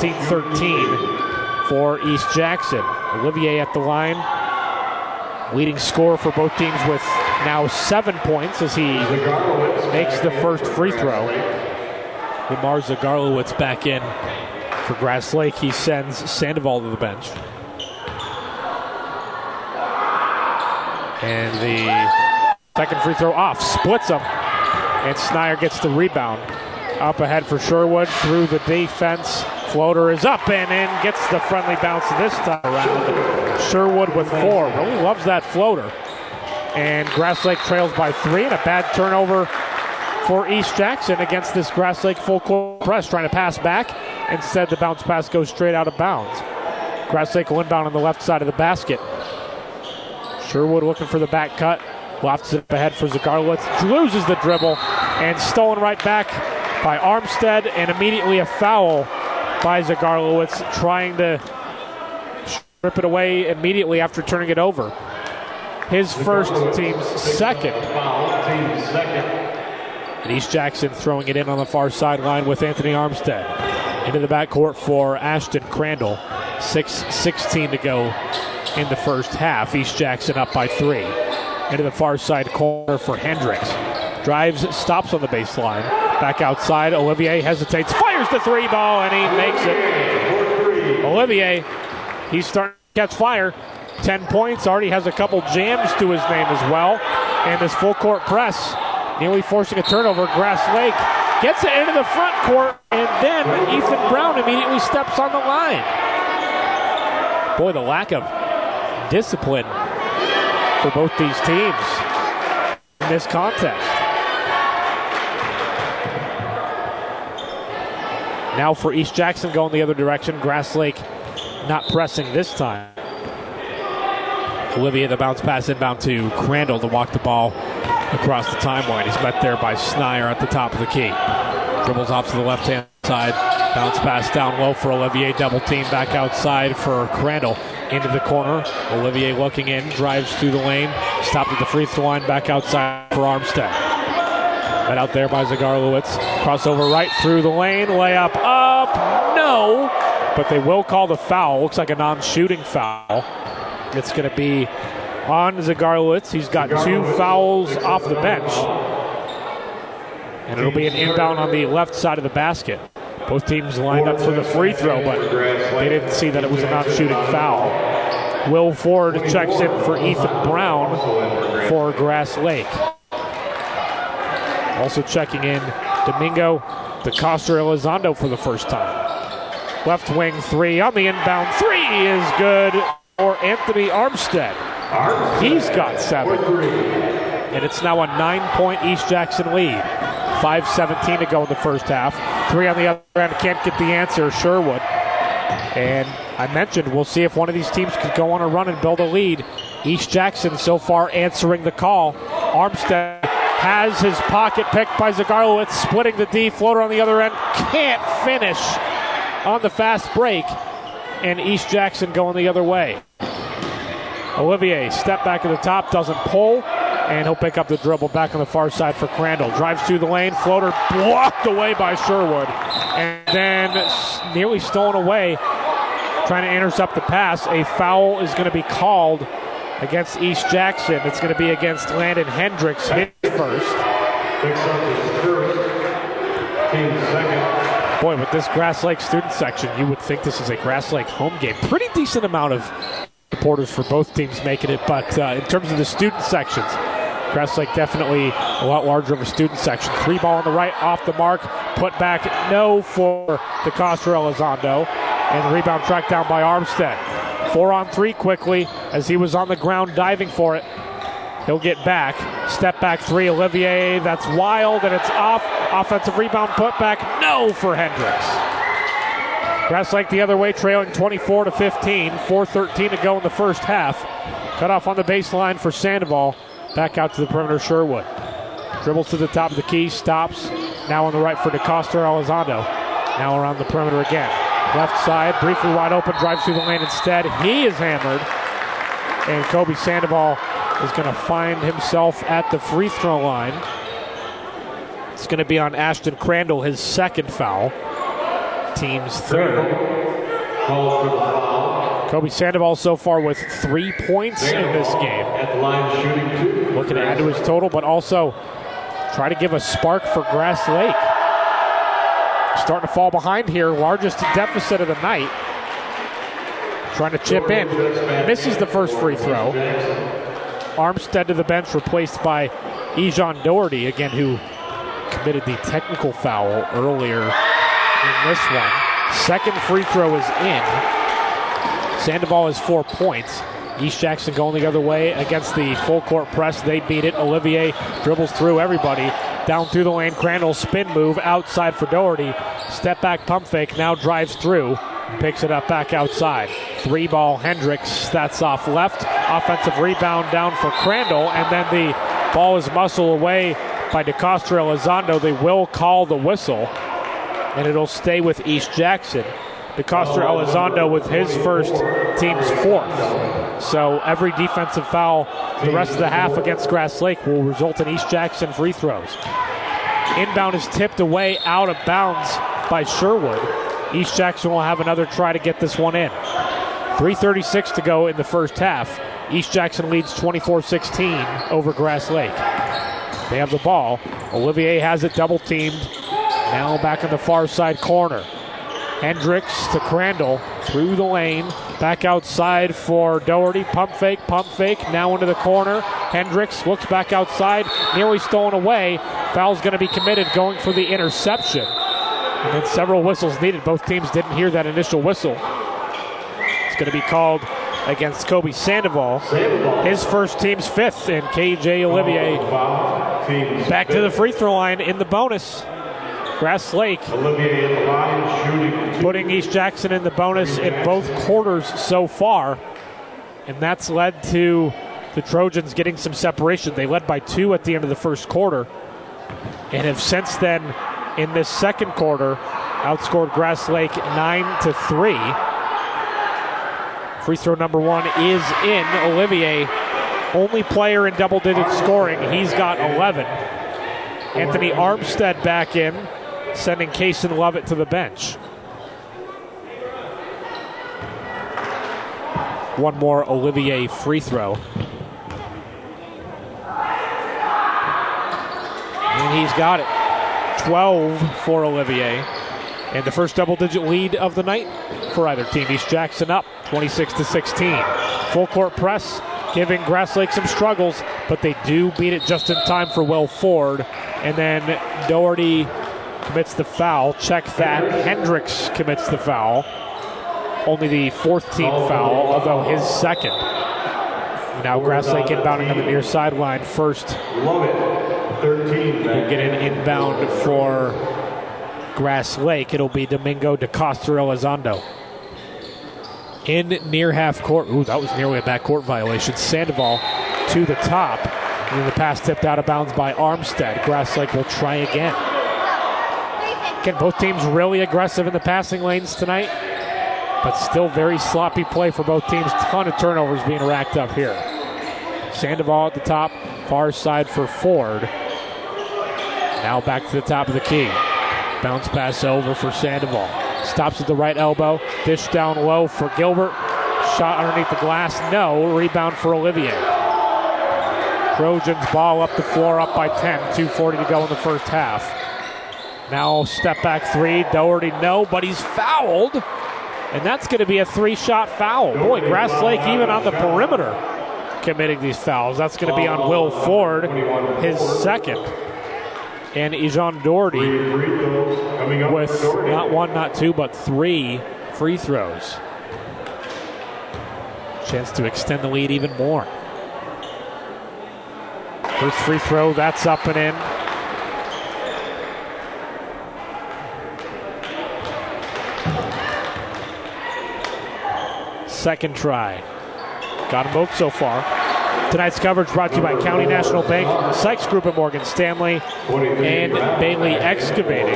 17-13 for East Jackson. Olivier at the line. Leading scorer for both teams with now 7 points as he makes the first free throw. Lamar Zagarlowitz back in for Grass Lake. He sends Sandoval to the bench. And the second free throw off. Splits him. And Snier gets the rebound. Up ahead for Sherwood. Through the defense. Floater is up and in. Gets the friendly bounce this time around. Sherwood with 4. Really loves that floater. and Grass Lake trails by 3, and a bad turnover for East Jackson against this Grass Lake full court press, trying to pass back. Instead, the bounce pass goes straight out of bounds. Grass Lake will inbound on the left side of the basket. Sherwood looking for the back cut. Lofts it up ahead for Zagarlowitz. Loses the dribble and stolen right back by Armstead, and immediately a foul by Zagarlowitz, trying to rip it away immediately after turning it over. His first, team's second. And East Jackson throwing it in on the far sideline with Anthony Armstead. Into the backcourt for Ashton Crandall. 6:16 to go in the first half. East Jackson up by 3. Into the far side corner for Hendricks. Drives, stops on the baseline. Back outside, Olivier hesitates, fires the 3 ball, and he makes it. Olivier, he's starting to catch fire. 10 points, already has a couple jams to his name as well. And this full court press, nearly forcing a turnover. Grass Lake gets it into the front court, and then Ethan Brown immediately steps on the line. Boy, the lack of discipline for both these teams in this contest. Now for East Jackson going the other direction. Grass Lake not pressing this time. Olivier, the bounce pass inbound to Crandall to walk the ball across the timeline. He's met there by Snyder at the top of the key. Dribbles off to the left-hand side. Bounce pass down low for Olivier. Double team back outside for Crandall. Into the corner. Olivier looking in. Drives through the lane. Stopped at the free throw line. Back outside for Armstead. Right out there by Zagarlowitz. Crossover right through the lane. Layup up. No. But they will call the foul. Looks like a non-shooting foul. It's going to be on Zagarlowitz. He's got 2 fouls off the bench. And it'll be an inbound on the left side of the basket. Both teams lined up for the free throw, but they didn't see that it was a non-shooting foul. Will Ford checks in for Ethan Brown for Grass Lake. Also checking in, Domingo DeCosta Elizondo for the first time. Left wing 3 on the inbound. 3 is good for Anthony Armstead. He's got 7. And it's now a 9-point East Jackson lead. 5:17 to go in the first half. 3 on the other end. Can't get the answer, Sherwood. And I mentioned we'll see if one of these teams could go on a run and build a lead. East Jackson so far answering the call. Armstead has his pocket picked by Zagarlowitz, splitting the D. Floater on the other end. Can't finish on the fast break. And East Jackson going the other way. Olivier, step back at the top, doesn't pull. And he'll pick up the dribble back on the far side for Crandall. Drives through the lane. Floater blocked away by Sherwood. And then nearly stolen away. Trying to intercept the pass. A foul is going to be called against East Jackson. It's going to be against Landon Hendricks, his first. Boy, with this Grass Lake student section, you would think this is a Grass Lake home game. Pretty decent amount of supporters for both teams making it, but in terms of the student sections, Grass Lake definitely a lot larger of a student section. 3 ball on the right, off the mark, put back, no for DeCosta Elizondo, and the rebound tracked down by Armstead. 4 on 3 quickly as he was on the ground diving for it. He'll get back, step back 3, Olivier, that's wild, and it's off. Offensive rebound, put back, no for Hendricks. Grass Lake the other way, trailing 24-15, 4:13 to go in the first half. Cut off on the baseline for Sandoval. Back out to the perimeter, Sherwood. Dribbles to the top of the key, stops. Now on the right for DeCosta Elizondo. Now around the perimeter again. Left side, briefly wide open, drives through the lane instead. He is hammered. And Kobe Sandoval is going to find himself at the free throw line. It's going to be on Ashton Crandall, his second foul. Team's third. Kobe Sandoval so far with 3 points in this game. Looking to add to his total, but also try to give a spark for Grass Lake. Starting to fall behind here, largest deficit of the night. Trying to chip in. Misses the first free throw. Armstead to the bench, replaced by Ejon Doherty, again, who committed the technical foul earlier in this one. Second free throw is in. Sandoval has 4 points. East Jackson going the other way against the full court press. They beat it. Olivier dribbles through everybody. Down through the lane. Crandall spin move outside for Doherty. Step back pump fake. Now drives through. Picks it up back outside. 3-ball Hendricks. That's off left. Offensive rebound down for Crandall. And then the ball is muscled away by DeCosta Elizondo. They will call the whistle. And it'll stay with East Jackson. DeCosta Elizondo with his first, team's fourth. So every defensive foul the rest of the half against Grass Lake will result in East Jackson free throws. Inbound is tipped away out of bounds by Sherwood. East Jackson will have another try to get this one in. 3:36 to go in the first half. East Jackson leads 24-16 over Grass Lake. They have the ball. Olivier has it double teamed. Now back in the far side corner. Hendricks to Crandall through the lane. Back outside for Doherty. Pump fake. Now into the corner. Hendricks looks back outside. Nearly stolen away. Foul's going to be committed going for the interception. And then several whistles needed. Both teams didn't hear that initial whistle. It's going to be called against Kobe Sandoval. His first, team's fifth, and KJ Olivier back to the free throw line in the bonus. Grass Lake putting East Jackson in the bonus in both quarters so far, and that's led to the Trojans getting some separation. They led by 2 at the end of the first quarter and have since then, in this second quarter, outscored Grass Lake 9-3. Free throw number 1 is in. Olivier, only player in double-digit scoring. He's got 11. Anthony Armstead back in, sending Kaysen Lovett to the bench. One more Olivier free throw. And he's got it. 12 for Olivier. And the first double-digit lead of the night for either team. East Jackson up 26-16. Full court press, giving Grass Lake some struggles, but they do beat it just in time for Will Ford. And then Doherty commits the foul. Check that. Hendricks commits the foul. Only the fourth team foul, although his second. Now Grass Lake inbounding on the near sideline first. You get an inbound for Grass Lake. It'll be Domingo DeCosta Elizondo. In near half court. Ooh, that was nearly a backcourt violation. Sandoval to the top. And then the pass tipped out of bounds by Armstead. Grass Lake will try again. Again, both teams really aggressive in the passing lanes tonight, but still very sloppy play for both teams. Ton of turnovers being racked up here. Sandoval at the top, far side for Ford. Now back to the top of the key. Bounce pass over for Sandoval. Stops at the right elbow. Dish down low for Gilbert. Shot underneath the glass. No. Rebound for Olivier. Trojans ball up the floor, up by 10. 2:40 to go in the first half. Now step back 3. Doherty, no, but he's fouled. And that's going to be a 3-shot foul. Boy, Grass Lake even on the perimeter committing these fouls. That's going to be on Will Ford, his second. And Ejon Doherty with not 1, not 2, but 3 free throws. Chance to extend the lead even more. First free throw, that's up and in. Second try. Got them both so far. Tonight's coverage brought to you by County National Bank, Sykes Group at Morgan Stanley, and Bailey Excavating.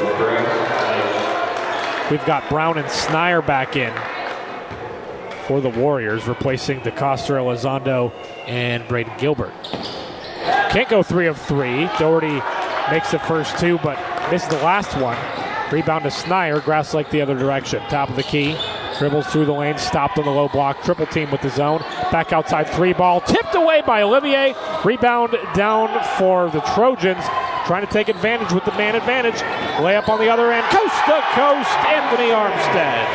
We've got Brown and Snier back in for the Warriors, replacing DeCosta Elizondo and Braden Gilbert. Can't go 3 of 3. Doherty makes the first 2, but missed the last one. Rebound to Snier. Grass Lake the other direction. Top of the key. Dribbles through the lane, stopped on the low block, triple team with the zone. Back outside 3 ball, tipped away by Olivier. Rebound down for the Trojans, trying to take advantage with the man advantage. Layup on the other end, coast to coast, Anthony Armstead.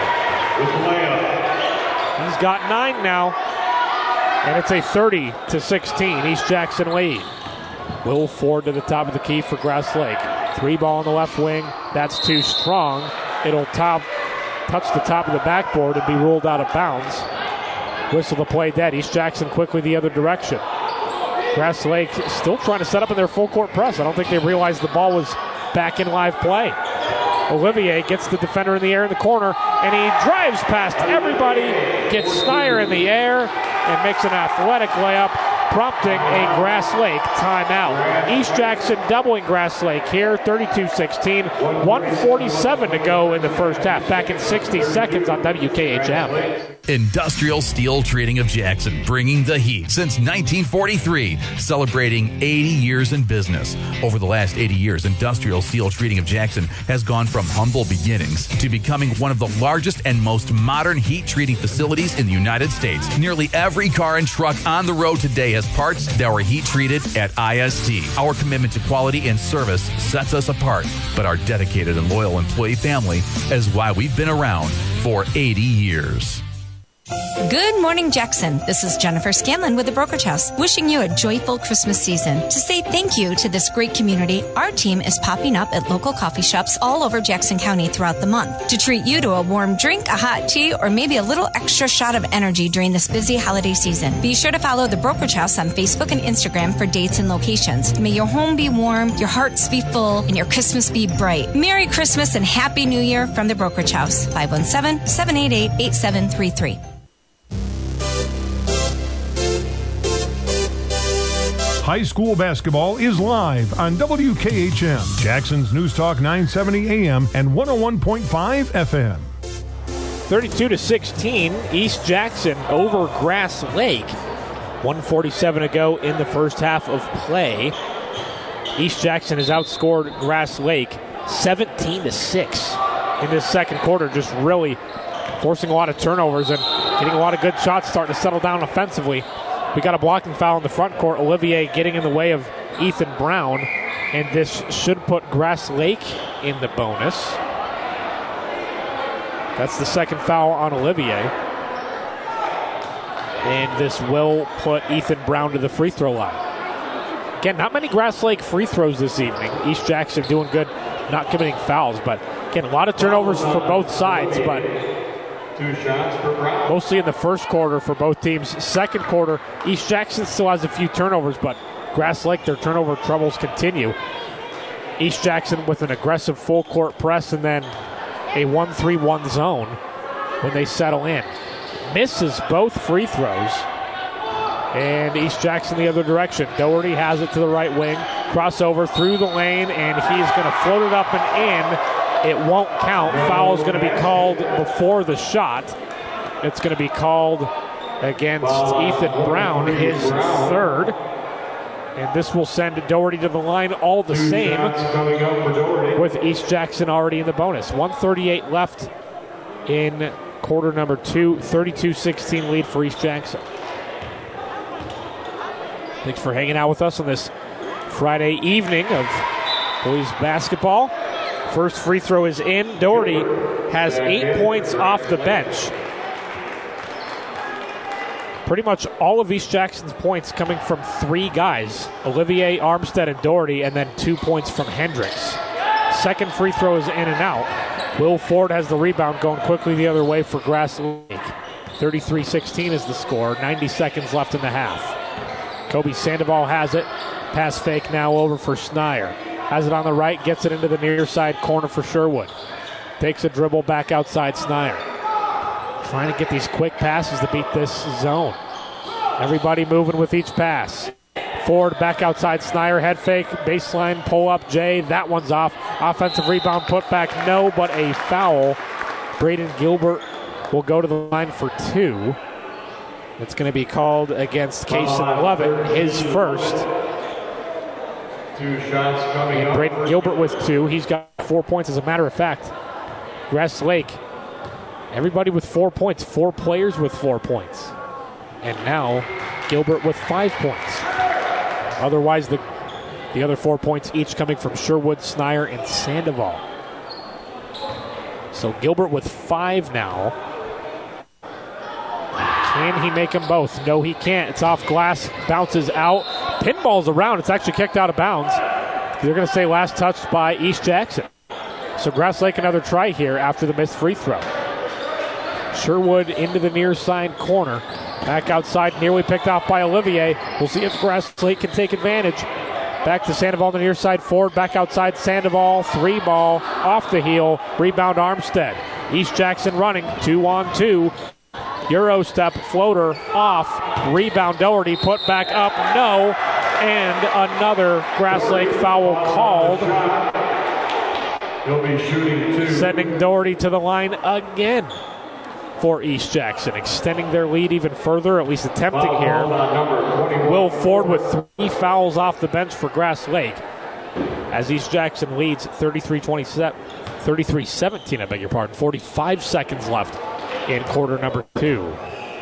He's got 9 now, and it's a 30-16 East Jackson lead. Will Ford to the top of the key for Grass Lake. 3 ball on the left wing, that's too strong. It'll touch the top of the backboard and be ruled out of bounds. Whistle the play dead. East Jackson quickly the other direction. Grass Lake still trying to set up in their full court press. I don't think they realized the ball was back in live play. Olivier gets the defender in the air in the corner, and he drives past everybody, gets Snyder in the air, and makes an athletic layup, prompting a Grass Lake timeout. East Jackson doubling Grass Lake here, 32-16, 1:47 to go in the first half. Back in 60 seconds on WKHM. Industrial Steel Treating of Jackson, bringing the heat since 1943, celebrating 80 years in business. Over the last 80 years, Industrial Steel Treating of Jackson has gone from humble beginnings to becoming one of the largest and most modern heat treating facilities in the United States. Nearly every car and truck on the road today has parts that were heat treated at IST. Our commitment to quality and service sets us apart, but our dedicated and loyal employee family is why we've been around for 80 years. Good morning, Jackson. This is Jennifer Scanlon with the Brokerage House, wishing you a joyful Christmas season. To say thank you to this great community, our team is popping up at local coffee shops all over Jackson County throughout the month to treat you to a warm drink, a hot tea, or maybe a little extra shot of energy during this busy holiday season. Be sure to follow the Brokerage House on Facebook and Instagram for dates and locations. May your home be warm, your hearts be full, and your Christmas be bright. Merry Christmas and Happy New Year from the Brokerage House, 517-788-8733. High school basketball is live on WKHM, Jackson's News Talk 970 AM and 101.5 FM. 32-16, East Jackson over Grass Lake. 1:47 to go in the first half of play. East Jackson has outscored Grass Lake 17-6 in this second quarter, just really forcing a lot of turnovers and getting a lot of good shots, starting to settle down offensively. We got a blocking foul in the front court. Olivier getting in the way of Ethan Brown, and this should put Grass Lake in the bonus. That's the second foul on Olivier. And this will put Ethan Brown to the free throw line. Again, not many Grass Lake free throws this evening. East Jackson doing good, not committing fouls, but again, a lot of turnovers for both sides, but 2 shots for Brown. Mostly in the first quarter for both teams. Second quarter, East Jackson still has a few turnovers, but Grass Lake, their turnover troubles continue. East Jackson with an aggressive full court press and then a 1-3-1 zone when they settle in. Misses both free throws. And East Jackson the other direction. Doherty has it to the right wing. Crossover through the lane, and he's going to float it up and in. It won't count. Foul is going to be called before the shot. It's going to be called against Ethan Brown, his third. And this will send Doherty to the line all the same, with East Jackson already in the bonus. 1:38 left in quarter number 2. 32-16 lead for East Jackson. Thanks for hanging out with us on this Friday evening of boys basketball. First free throw is in. Doherty has 8 points off the bench. Pretty much all of East Jackson's points coming from 3 guys, Olivier, Armstead, and Doherty, and then 2 points from Hendricks. Second free throw is in and out. Will Ford has the rebound, going quickly the other way for Grass Lake. 33-16 is the score. 90 seconds left in the half. Kobe Sandoval has it. Pass fake now over for Snyder. Has it on the right, gets it into the near side corner for Sherwood. Takes a dribble back outside Snyder. Trying to get these quick passes to beat this zone. Everybody moving with each pass. Ford back outside Snyder, head fake, baseline, pull up Jay. That one's off. Offensive rebound, put back, no, but a foul. Braden Gilbert will go to the line for 2. It's going to be called against Kason Lovett, his first. 2 shots coming and up. Braden Gilbert with 2. He's got 4 points, as a matter of fact. Grass Lake, everybody with 4 points. 4 players with 4 points. And now Gilbert with 5 points. Otherwise, the other 4 points each coming from Sherwood, Snyder, and Sandoval. So Gilbert with 5 now. Can he make them both? No, he can't. It's off glass, bounces out. Pinballs around. It's actually kicked out of bounds. They're going to say last touched by East Jackson. So Grass Lake another try here after the missed free throw. Sherwood into the near side corner. Back outside, nearly picked off by Olivier. We'll see if Grass Lake can take advantage. Back to Sandoval on the near side, forward, back outside, Sandoval, 3-ball, off the heel, rebound Armstead. East Jackson running, 2-on-2. Euro step, floater, off, rebound Doherty, put back up, no, and another Grass Lake foul called. He'll be shooting 2. Sending Doherty to the line again for East Jackson, extending their lead even further, at least attempting here. Will Ford with 3 fouls off the bench for Grass Lake, as East Jackson leads 33-17, I beg your pardon. 45 seconds left in quarter number 2.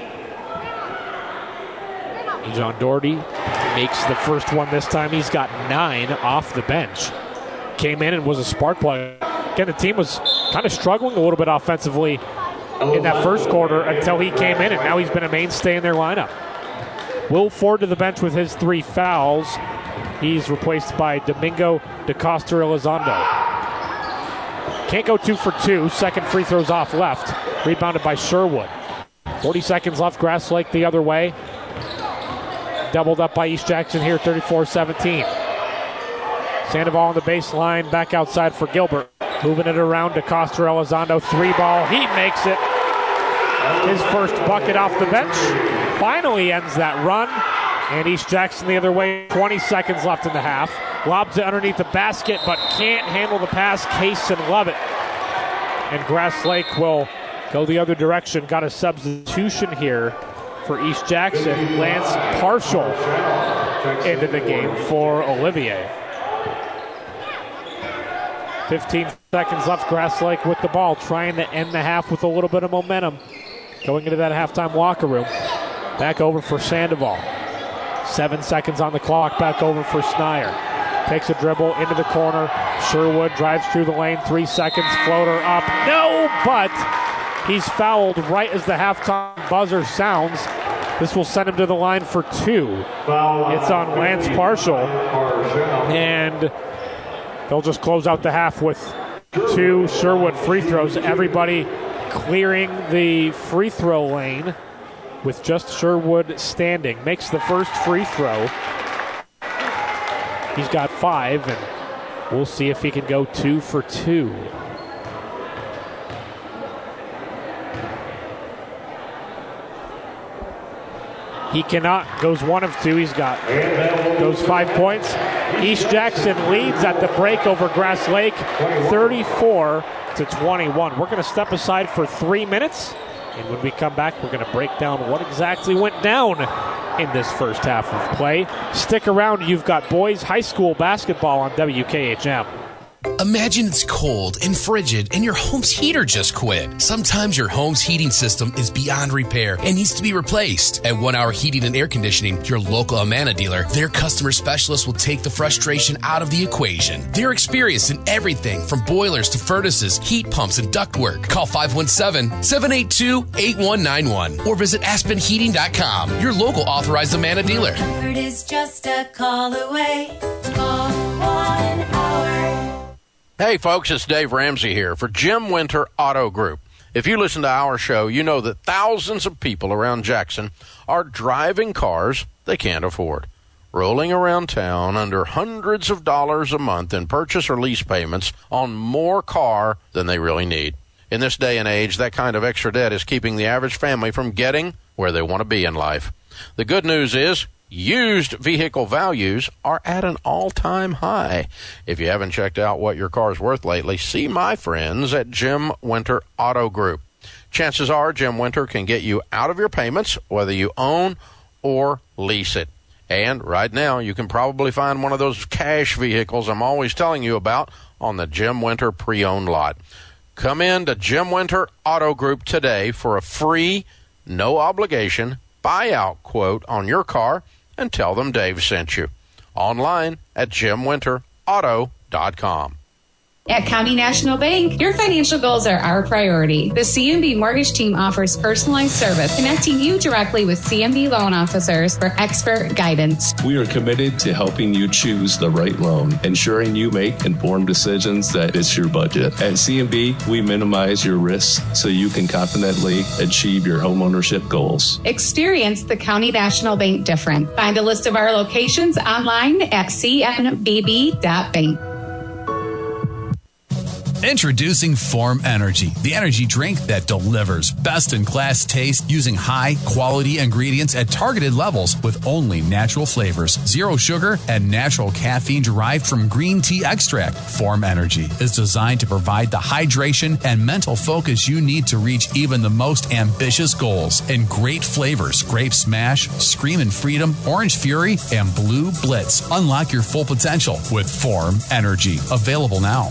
John Doherty makes the first one this time. He's got 9 off the bench. Came in and was a spark plug. Again, the team was kind of struggling a little bit offensively in that first quarter until he came in, and now he's been a mainstay in their lineup. Will Ford to the bench with his 3 fouls. He's replaced by Domingo DaCosta Elizondo. Can't go 2 for 2. Second free throw's off left. Rebounded by Sherwood. 40 seconds left. Grass Lake the other way. Doubled up by East Jackson here, 34-17. Sandoval on the baseline, back outside for Gilbert. Moving it around to DaCosta Elizondo. 3-ball. He makes it. His first bucket off the bench. Finally ends that run. And East Jackson the other way. 20 seconds left in the half. Lobs it underneath the basket, but can't handle the pass. Case and Lovett. And Grass Lake will go the other direction. Got a substitution here for East Jackson. Lance Partial into the game for Olivier. 15 seconds left. Grass Lake with the ball, trying to end the half with a little bit of momentum. Going into that halftime locker room. Back over for Sandoval. 7 seconds on the clock. Back over for Snyder. Takes a dribble into the corner. Sherwood drives through the lane. 3 seconds. Floater up. No, but he's fouled right as the halftime buzzer sounds. This will send him to the line for 2. It's on Lance Partial. And they'll just close out the half with 2 Sherwood free throws. Everybody clearing the free throw lane with just Sherwood standing. Makes the first free throw. He's got 5, and we'll see if he can go 2 for 2. He cannot. Goes 1 of 2. He's got those 5 points. East Jackson leads at the break over Grass Lake, 34-21. We're going to step aside for 3 minutes, and when we come back, we're going to break down what exactly went down in this first half of play. Stick around. You've got boys high school basketball on WKHM. Imagine it's cold and frigid and your home's heater just quit. Sometimes your home's heating system is beyond repair and needs to be replaced. At 1 Hour Heating and Air Conditioning, your local Amana dealer, their customer specialists will take the frustration out of the equation. They're experienced in everything from boilers to furnaces, heat pumps, and ductwork. Call 517-782-8191 or visit aspenheating.com, your local authorized Amana dealer. Comfort is just a call away. Call 1 Hour. Hey folks, it's Dave Ramsey here for Jim Winter Auto Group. If you listen to our show, you know that thousands of people around Jackson are driving cars they can't afford, rolling around town under hundreds of dollars a month in purchase or lease payments on more car than they really need. In this day and age, that kind of extra debt is keeping the average family from getting where they want to be in life. The good news is, used vehicle values are at an all-time high. If you haven't checked out what your car's worth lately, see my friends at Jim Winter Auto Group. Chances are Jim Winter can get you out of your payments, whether you own or lease it. And right now, you can probably find one of those cash vehicles I'm always telling you about on the Jim Winter pre-owned lot. Come in to Jim Winter Auto Group today for a free, no-obligation buyout quote on your car and tell them Dave sent you. Online at JimWinterAuto.com. At County National Bank, your financial goals are our priority. The CMB Mortgage Team offers personalized service, connecting you directly with CMB loan officers for expert guidance. We are committed to helping you choose the right loan, ensuring you make informed decisions that fit your budget. At CMB, we minimize your risks so you can confidently achieve your homeownership goals. Experience the County National Bank difference. Find a list of our locations online at cnbb.bank. Introducing Form Energy, the energy drink that delivers best-in-class taste using high-quality ingredients at targeted levels with only natural flavors, zero sugar, and natural caffeine derived from green tea extract. Form Energy is designed to provide the hydration and mental focus you need to reach even the most ambitious goals. In great flavors, Grape Smash, Screamin' Freedom, Orange Fury, and Blue Blitz. Unlock your full potential with Form Energy. Available now.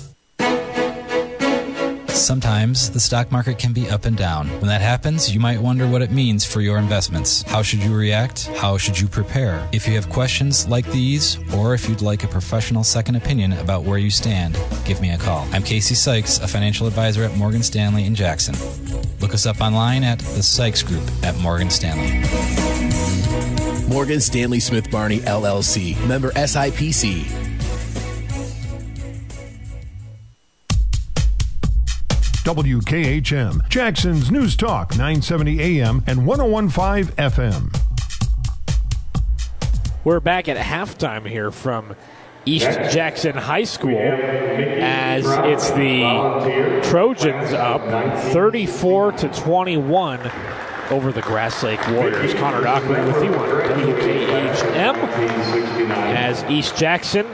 Sometimes the stock market can be up and down. When that happens, you might wonder what it means for your investments. How should you react? How should you prepare? If you have questions like these, or if you'd like a professional second opinion about where you stand, give me a call. I'm Casey Sykes, a financial advisor at Morgan Stanley in Jackson. Look us up online at the Sykes Group at Morgan Stanley. Morgan Stanley Smith Barney, LLC. Member SIPC. WKHM, Jackson's News Talk, 970 AM and 101.5 FM. We're back at halftime here from East Jackson High School as it's the Trojans up 34-21 over the Grass Lake Warriors. Connor Dockery with you on WKHM as East Jackson.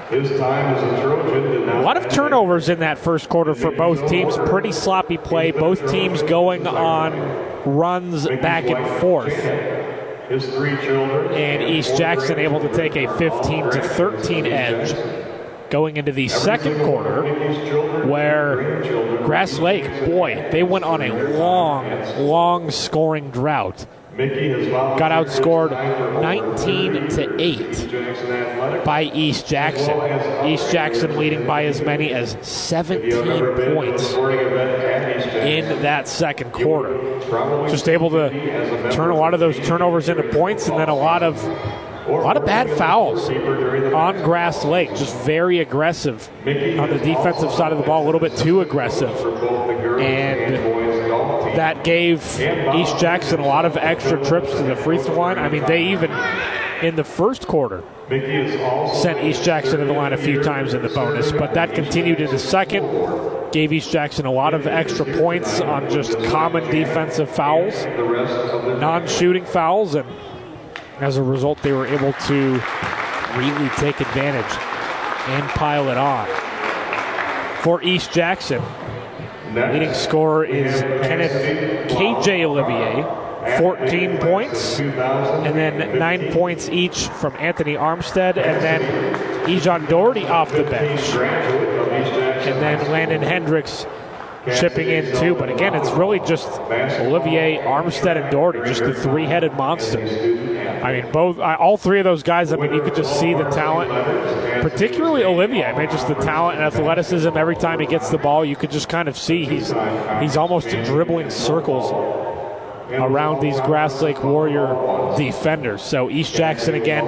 A lot of turnovers in that first quarter for both teams. Pretty sloppy play. Both teams going on runs back and forth. And East Jackson able to take a 15-13 edge going into the second quarter, where Grass Lake, boy, they went on a long scoring drought. Got outscored 19-8 by East Jackson. East Jackson leading by as many as 17 points in that second quarter. Just able to turn a lot of those turnovers into points, and then a lot of bad fouls on Grass Lake. Just very aggressive on the defensive side of the ball, a little bit too aggressive. And that gave East Jackson a lot of extra trips to the free throw line. I mean, they even, in the first quarter, sent East Jackson to the line a few times in the bonus, but that continued in the second. Gave East Jackson a lot of extra points on just common defensive fouls, non-shooting fouls, and as a result, they were able to really take advantage and pile it on. For East Jackson, leading scorer is Kenneth KJ Olivier, 14 points, and then 9 points each from Anthony Armstead, and then Ejon Doherty off the bench. And then Landon Hendricks chipping in too, but again, it's really just Olivier, Armstead, and Doherty, just the three-headed monster. I mean, all three of those guys, I mean, you could just see the talent, particularly Olivier. I mean, just the talent and athleticism. Every time he gets the ball, you could just kind of see he's almost dribbling circles around these Grass Lake Warrior defenders. So East Jackson, again,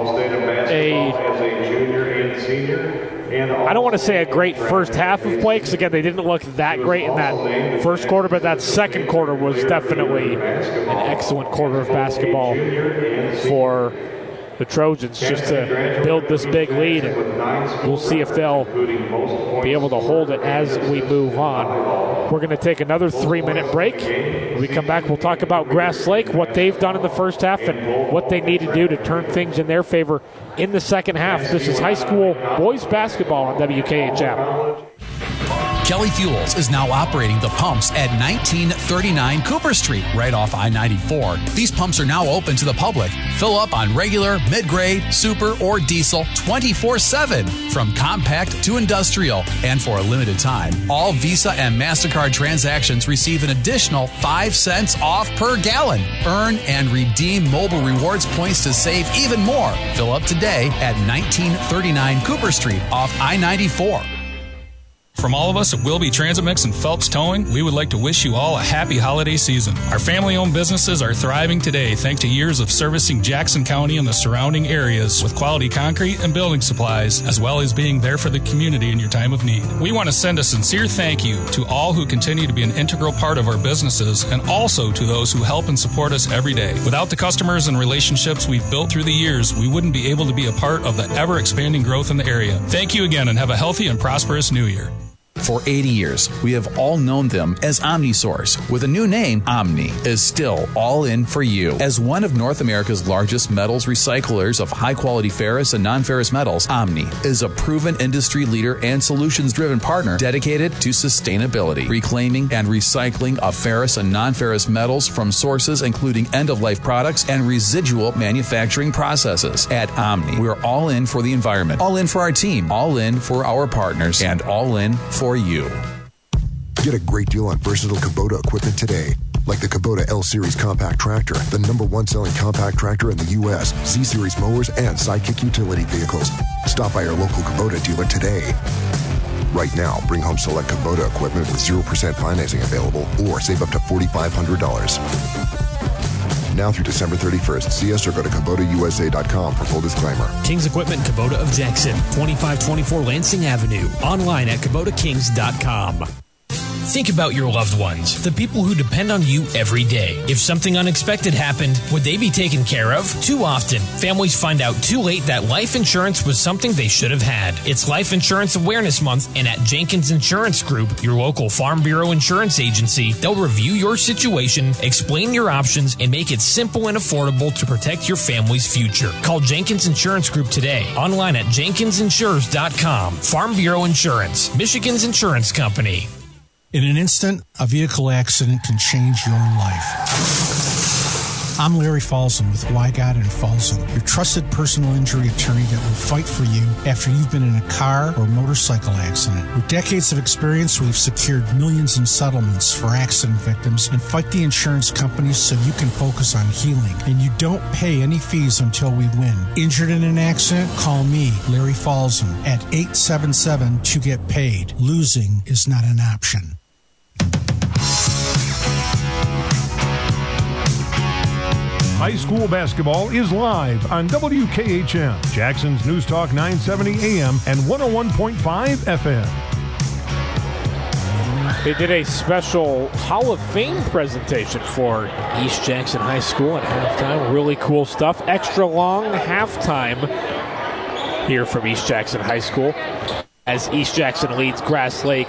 I don't want to say a great first half of play, because, again, they didn't look that great in that first quarter, but that second quarter was definitely an excellent quarter of basketball for the Trojans, just to build this big lead, and we'll see if they'll be able to hold it as we move on. We're going to take another 3-minute break. When we come back, we'll talk about Grass Lake, what they've done in the first half, and what they need to do to turn things in their favor in the second half. This is high school boys basketball on WKHM. Kelly Fuels is now operating the pumps at 1939 Cooper Street, right off I-94. These pumps are now open to the public. Fill up on regular, mid-grade, super, or diesel 24/7, from compact to industrial. And for a limited time, all Visa and MasterCard transactions receive an additional 5 cents off per gallon. Earn and redeem mobile rewards points to save even more. Fill up today at 1939 Cooper Street off I-94. From all of us at Wilby Transit Mix and Phelps Towing, we would like to wish you all a happy holiday season. Our family-owned businesses are thriving today thanks to years of servicing Jackson County and the surrounding areas with quality concrete and building supplies, as well as being there for the community in your time of need. We want to send a sincere thank you to all who continue to be an integral part of our businesses and also to those who help and support us every day. Without the customers and relationships we've built through the years, we wouldn't be able to be a part of the ever-expanding growth in the area. Thank you again and have a healthy and prosperous new year. For 80 years, we have all known them as OmniSource. With a new name, Omni is still all in for you. As one of North America's largest metals recyclers of high-quality ferrous and non-ferrous metals, Omni is a proven industry leader and solutions-driven partner dedicated to sustainability, reclaiming and recycling of ferrous and non-ferrous metals from sources including end-of-life products and residual manufacturing processes. At Omni, we're all in for the environment, all in for our team, all in for our partners, and all in for you. Get a great deal on versatile Kubota equipment today. Like the Kubota L-Series compact tractor, the #1 selling compact tractor in the U.S., Z-Series mowers, and Sidekick utility vehicles. Stop by your local Kubota dealer today. Right now, bring home select Kubota equipment with 0% financing available or save up to $4,500. Now through December 31st. See us or go to KubotaUSA.com for full disclaimer. King's Equipment Kubota of Jackson, 2524 Lansing Avenue. Online at KubotaKings.com. Think about your loved ones, the people who depend on you every day. If something unexpected happened, would they be taken care of? Too often, families find out too late that life insurance was something they should have had. It's Life Insurance Awareness Month, and at Jenkins Insurance Group, your local Farm Bureau insurance agency, they'll review your situation, explain your options, and make it simple and affordable to protect your family's future. Call Jenkins Insurance Group today, online at jenkinsinsures.com. Farm Bureau Insurance, Michigan's insurance company. In an instant, a vehicle accident can change your life. I'm Larry Falzon with Wygott and Falzon, your trusted personal injury attorney that will fight for you after you've been in a car or motorcycle accident. With decades of experience, we've secured millions in settlements for accident victims and fight the insurance companies so you can focus on healing. And you don't pay any fees until we win. Injured in an accident? Call me, Larry Falzon, at 877-to-get-paid. Losing is not an option. High school basketball is live on WKHM, Jackson's News Talk 970 AM and 101.5 FM. They did a special Hall of Fame presentation for East Jackson High School at halftime. Really cool stuff. Extra long halftime here from East Jackson High School as East Jackson leads Grass Lake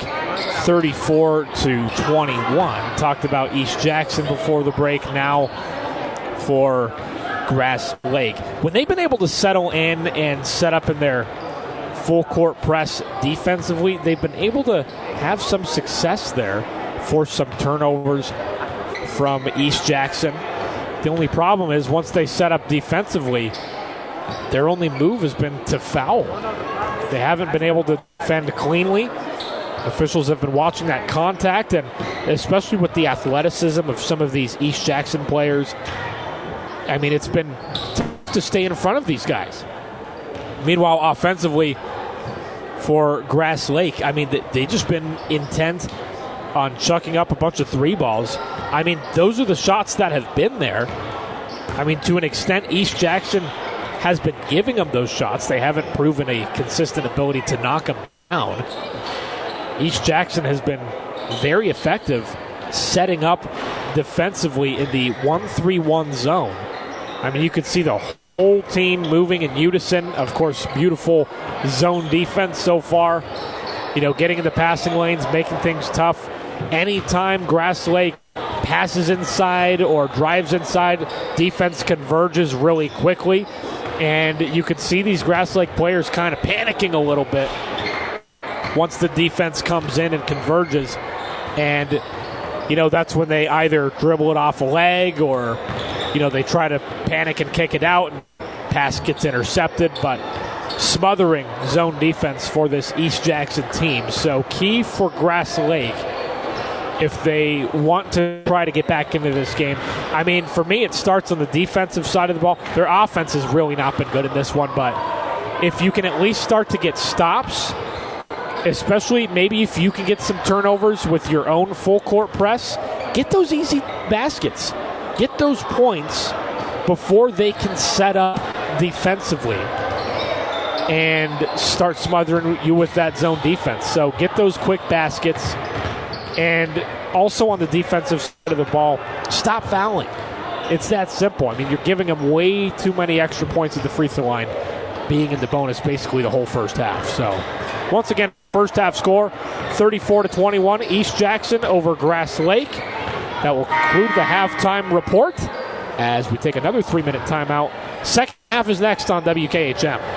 34-21. Talked about East Jackson before the break. Now for Grass Lake. When they've been able to settle in and set up in their full court press defensively, they've been able to have some success there, force some turnovers from East Jackson. The only problem is once they set up defensively, their only move has been to foul. They haven't been able to defend cleanly. Officials have been watching that contact, and especially with the athleticism of some of these East Jackson players, I mean, it's been tough to stay in front of these guys. Meanwhile, offensively for Grass Lake, I mean, they just been intent on chucking up a bunch of three balls. I mean, those are the shots that have been there. I mean, to an extent, East Jackson has been giving them those shots. They haven't proven a consistent ability to knock them down. East Jackson has been very effective setting up defensively in the 1-3-1 zone. I mean, you could see the whole team moving in unison. Of course, beautiful zone defense so far. You know, getting in the passing lanes, making things tough. Anytime Grass Lake passes inside or drives inside, defense converges really quickly. And you could see these Grass Lake players kind of panicking a little bit once the defense comes in and converges. And, you know, that's when they either dribble it off a leg or, you know, they try to panic and kick it out and pass gets intercepted. But smothering zone defense for this East Jackson team. So key for Grass Lake if they want to try to get back into this game. I mean, for me, it starts on the defensive side of the ball. Their offense has really not been good in this one, but if you can at least start to get stops especially maybe if you can get some turnovers with your own full court press, get those easy baskets. Get those points before they can set up defensively and start smothering you with that zone defense. So get those quick baskets. And also on the defensive side of the ball, stop fouling. It's that simple. I mean, you're giving them way too many extra points at the free throw line, being in the bonus basically the whole first half. So once again, first half score, 34-21, East Jackson over Grass Lake. That will conclude the halftime report as we take another 3-minute timeout. Second half is next on WKHM.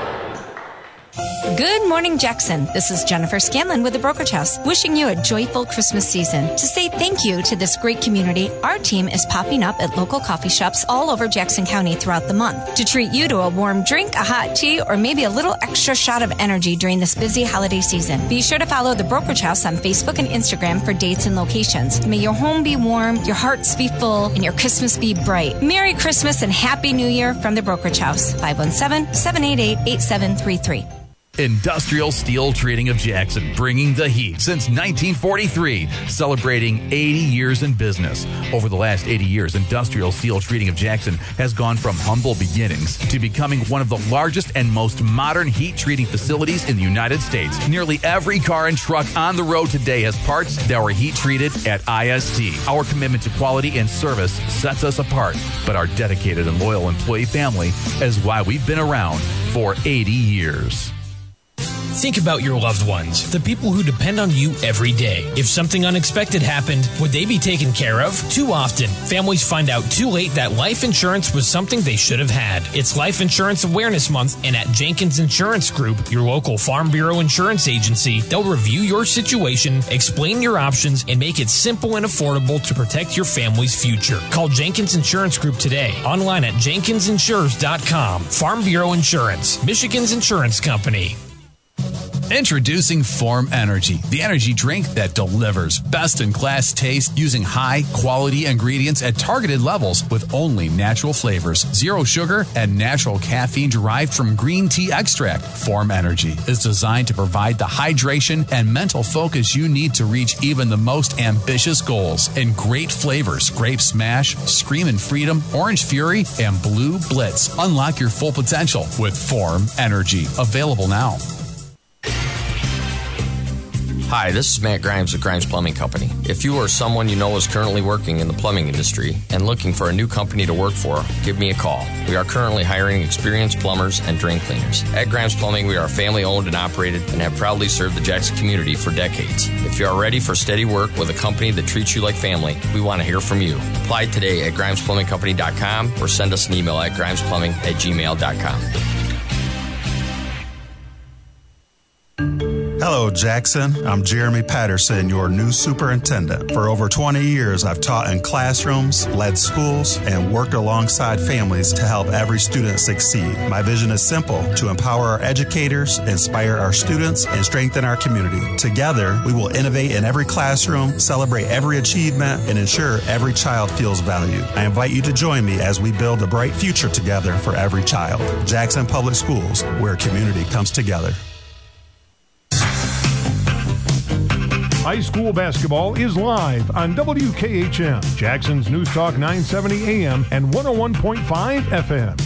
Good morning, Jackson. This is Jennifer Scanlon with the Brokerage House, wishing you a joyful Christmas season. To say thank you to this great community, our team is popping up at local coffee shops all over Jackson County throughout the month to treat you to a warm drink, a hot tea, or maybe a little extra shot of energy during this busy holiday season. Be sure to follow the Brokerage House on Facebook and Instagram for dates and locations. May your home be warm, your hearts be full, and your Christmas be bright. Merry Christmas and Happy New Year from the Brokerage House. 517-788-8733. Industrial Steel Treating of Jackson, bringing the heat since 1943, celebrating 80 years in business. Over the last 80 years, Industrial Steel Treating of Jackson has gone from humble beginnings to becoming one of the largest and most modern heat treating facilities in the United States. Nearly every car and truck on the road today has parts that were heat treated at IST. Our commitment to quality and service sets us apart, but our dedicated and loyal employee family is why we've been around for 80 years. Think about your loved ones, the people who depend on you every day. If something unexpected happened, would they be taken care of? Too often, families find out too late that life insurance was something they should have had. It's Life Insurance Awareness Month, and at Jenkins Insurance Group, your local Farm Bureau insurance agency, they'll review your situation, explain your options, and make it simple and affordable to protect your family's future. Call Jenkins Insurance Group today, online at jenkinsinsures.com. Farm Bureau Insurance, Michigan's insurance company. Introducing Form Energy, the energy drink that delivers best-in-class taste using high-quality ingredients at targeted levels with only natural flavors, zero sugar, and natural caffeine derived from green tea extract. Form Energy is designed to provide the hydration and mental focus you need to reach even the most ambitious goals. In great flavors, Grape Smash, Screamin' Freedom, Orange Fury, and Blue Blitz. Unlock your full potential with Form Energy. Available now. Hi, this is Matt Grimes of Grimes Plumbing Company. If you or someone you know is currently working in the plumbing industry and looking for a new company to work for, give me a call. We are currently hiring experienced plumbers and drain cleaners. At Grimes Plumbing, we are family owned and operated and have proudly served the Jackson community for decades. If you are ready for steady work with a company that treats you like family, we want to hear from you. Apply today at grimesplumbingcompany.com or send us an email at grimesplumbing@gmail.com. Hello, Jackson. I'm Jeremy Patterson, your new superintendent. For over 20 years, I've taught in classrooms, led schools, and worked alongside families to help every student succeed. My vision is simple: to empower our educators, inspire our students, and strengthen our community. Together, we will innovate in every classroom, celebrate every achievement, and ensure every child feels valued. I invite you to join me as we build a bright future together for every child. Jackson Public Schools, where community comes together. High school basketball is live on WKHM, Jackson's News Talk 970 AM and 101.5 FM.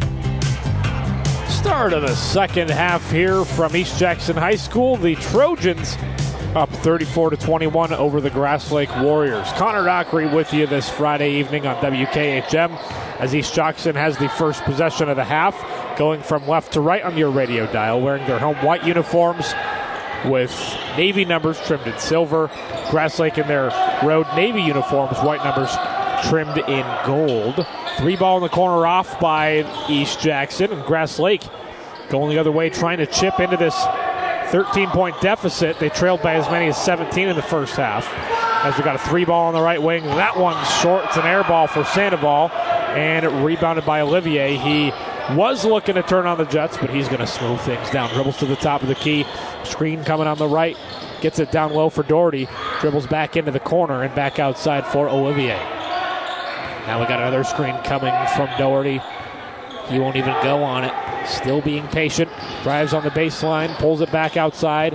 Start of the second half here from East Jackson High School. The Trojans up 34-21 over the Grass Lake Warriors. Connor Dockery with you this Friday evening on WKHM as East Jackson has the first possession of the half, going from left to right on your radio dial, wearing their home white uniforms with navy numbers trimmed in silver. Grass Lake in their road navy uniforms, white numbers trimmed in gold. 3-ball in the corner off by East Jackson, and Grass Lake going the other way, trying to chip into this 13-point deficit. They trailed by as many as 17 in the first half. As they got a 3-ball on the right wing. That one's short. It's an air ball for Sandoval, and rebounded by Olivier. He was looking to turn on the Jets, but he's going to smooth things down. Dribbles to the top of the key. Screen coming on the right. Gets it down low for Doherty. Dribbles back into the corner and back outside for Olivier. Now we got another screen coming from Doherty. He won't even go on it. Still being patient. Drives on the baseline. Pulls it back outside.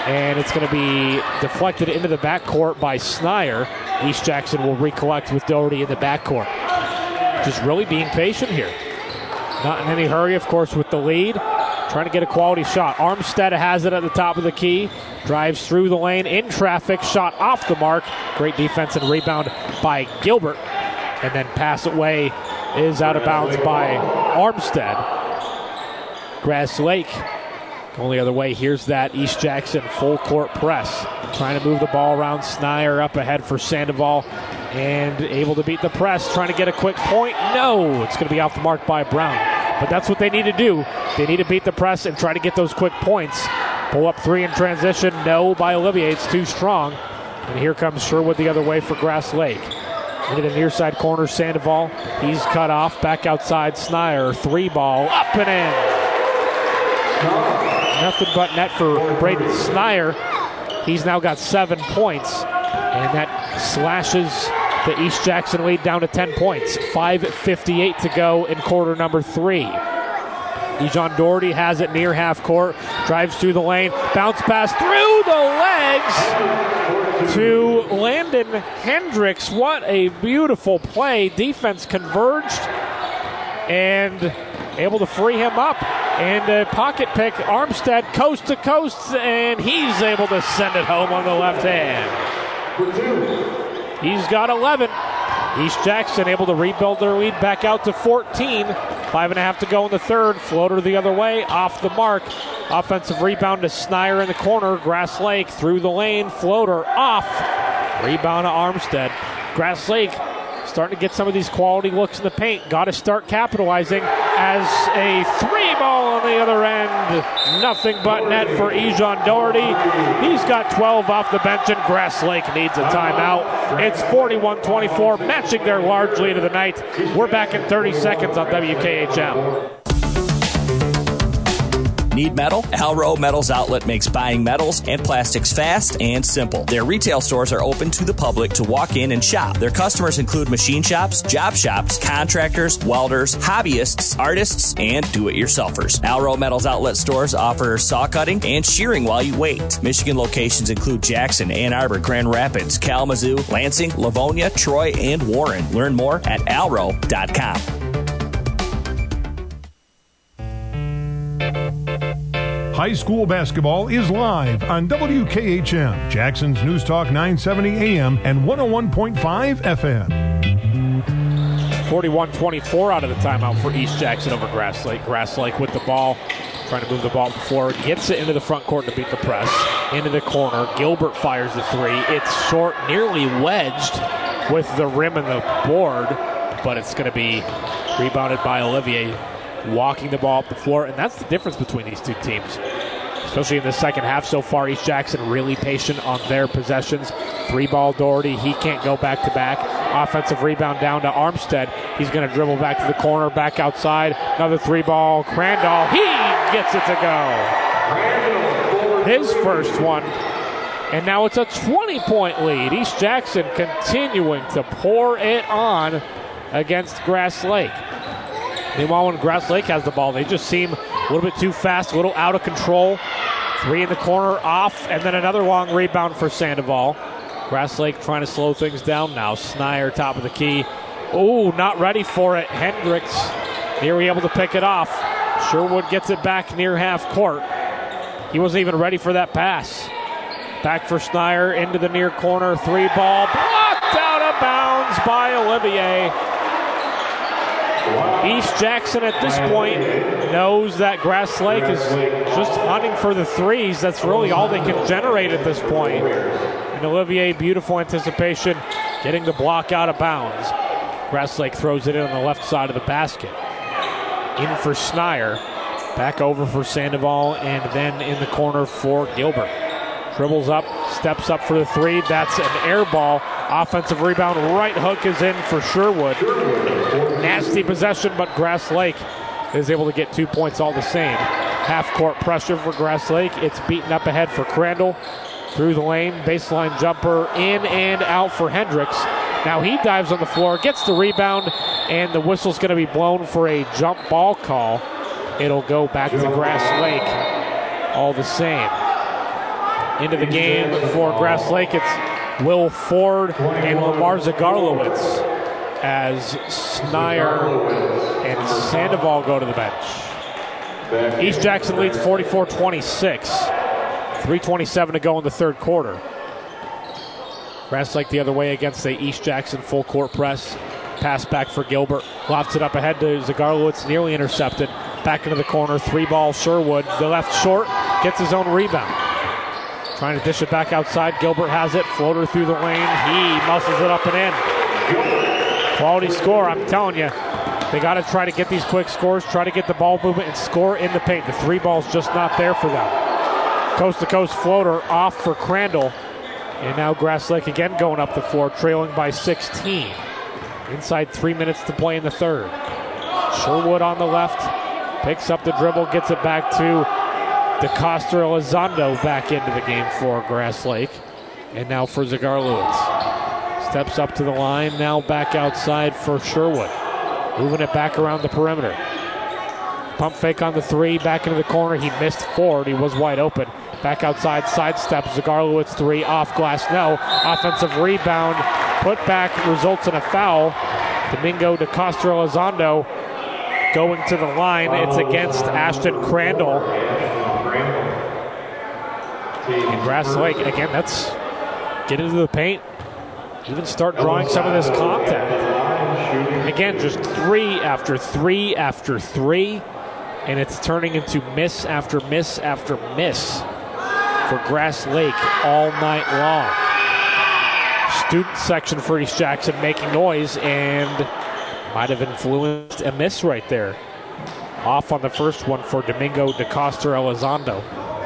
And it's going to be deflected into the backcourt by Snier. East Jackson will recollect with Doherty in the backcourt. Just really being patient here. Not in any hurry, of course, with the lead. Trying to get a quality shot. Armstead has it at the top of the key. Drives through the lane, in traffic, shot off the mark. Great defense and rebound by Gilbert. And then pass away is out of bounds by Armstead. Grass Lake going the other way. Here's that East Jackson full court press. Trying to move the ball around. Snier up ahead for Sandoval. And able to beat the press. Trying to get a quick point. No, it's going to be off the mark by Brown. But that's what they need to do. They need to beat the press and try to get those quick points. Pull up three in transition. No by Olivier. It's too strong. And here comes Sherwood the other way for Grass Lake. Into the near side corner, Sandoval. He's cut off. Back outside, Snier. Three ball. Up and in. Nothing but net for Braden Snier. He's now got 7 points. And that slashes the East Jackson lead down to 10 points. 5:58 to go in quarter number 3. Ejon Doherty has it near half court. Drives through the lane. Bounce pass through the legs to Landon Hendricks. What a beautiful play. Defense converged and able to free him up. And a pocket pick. Armstead coast to coast, and he's able to send it home on the left hand. He's got 11. East Jackson able to rebuild their lead back out to 14. 5.5 to go in the third. Floater the other way, off the mark. Offensive rebound to Snier in the corner. Grass Lake through the lane. Floater off. Rebound to Armstead. Grass Lake starting to get some of these quality looks in the paint. Got to start capitalizing as a three ball on the other end. Nothing but net for Ejon Doherty. He's got 12 off the bench, and Grass Lake needs a timeout. It's 41-24, matching their large lead of the night. We're back in 30 seconds on WKHM. Need metal? Alro Metals Outlet makes buying metals and plastics fast and simple. Their retail stores are open to the public to walk in and shop. Their customers include machine shops, job shops, contractors, welders, hobbyists, artists, and do-it-yourselfers. Alro Metals Outlet stores offer saw cutting and shearing while you wait. Michigan locations include Jackson, Ann Arbor, Grand Rapids, Kalamazoo, Lansing, Livonia, Troy, and Warren. Learn more at alro.com. High school basketball is live on WKHM, Jackson's News Talk 970 AM and 101.5 FM. 41-24 out of the timeout for East Jackson over Grass Lake. Grass Lake with the ball, trying to move the ball up the floor, gets it into the front court to beat the press. Into the corner, Gilbert fires the three. It's short, nearly wedged with the rim and the board, but it's going to be rebounded by Olivier. Walking the ball up the floor, and that's the difference between these two teams, especially in the second half so far. East Jackson really patient on their possessions. Three ball Doherty, he can't go back to back. Offensive rebound down to Armstead. He's going to dribble back to the corner, back outside. Another three ball. Crandall, he gets it to go. His first one, and now it's a 20-point lead. East Jackson continuing to pour it on against Grass Lake. Meanwhile, when Grass Lake has the ball, they just seem a little bit too fast, a little out of control. Three in the corner, off, and then another long rebound for Sandoval. Grass Lake trying to slow things down now. Snier, top of the key. Oh, not ready for it. Hendricks nearly able to pick it off. Sherwood gets it back near half court. He wasn't even ready for that pass. Back for Snier into the near corner. Three ball blocked out of bounds by Olivier. East Jackson at this point knows that Grass Lake is just hunting for the threes. That's really all they can generate at this point. And Olivier, beautiful anticipation, getting the block out of bounds. Grass Lake throws it in on the left side of the basket. In for Snier. Back over for Sandoval, and then in the corner for Gilbert. Dribbles up, steps up for the three. That's an air ball. Offensive rebound, right hook is in for Sherwood. Nasty possession, but Grass Lake is able to get 2 points all the same. Half-court pressure for Grass Lake. It's beaten up ahead for Crandall. Through the lane, baseline jumper in and out for Hendricks. Now he dives on the floor, gets the rebound, and the whistle's going to be blown for a jump ball call. It'll go back to Grass Lake all the same. Into the game for Grass Lake, it's Will Ford and Lamar Zagarlowitz as Snyder and Sandoval go to the bench. East Jackson leads 44-26. 3:27 to go in the third quarter. Grass Lake the other way against the East Jackson full court press. Pass back for Gilbert. Lofts it up ahead to Zagarlowitz, nearly intercepted. Back into the corner, 3-ball Sherwood. The left short, gets his own rebound. Trying to dish it back outside. Gilbert has it. Floater through the lane. He muscles it up and in. Quality score, I'm telling you. They got to try to get these quick scores, try to get the ball movement, and score in the paint. The 3-ball's just not there for them. Coast-to-coast floater off for Crandall. And now Grass Lake again going up the floor, trailing by 16. Inside 3 minutes to play in the third. Sherwood on the left. Picks up the dribble, gets it back to DeCosta Elizondo back into the game for Grass Lake. And now for Zagarlowitz. Steps up to the line, now back outside for Sherwood. Moving it back around the perimeter. Pump fake on the 3, back into the corner. He missed Ford, he was wide open. Back outside, sidestep, Zagarlowitz 3, off glass, no. Offensive rebound, put back, results in a foul. Domingo DeCosta Elizondo going to the line. It's against Ashton Crandall. And Grass Lake, again, that's get into the paint, even start drawing some of this contact. Again, just 3 after 3 after 3, and it's turning into miss after miss after miss for Grass Lake all night long. Student section for East Jackson making noise and might have influenced a miss right there. Off on the first one for Domingo DeCosta Elizondo.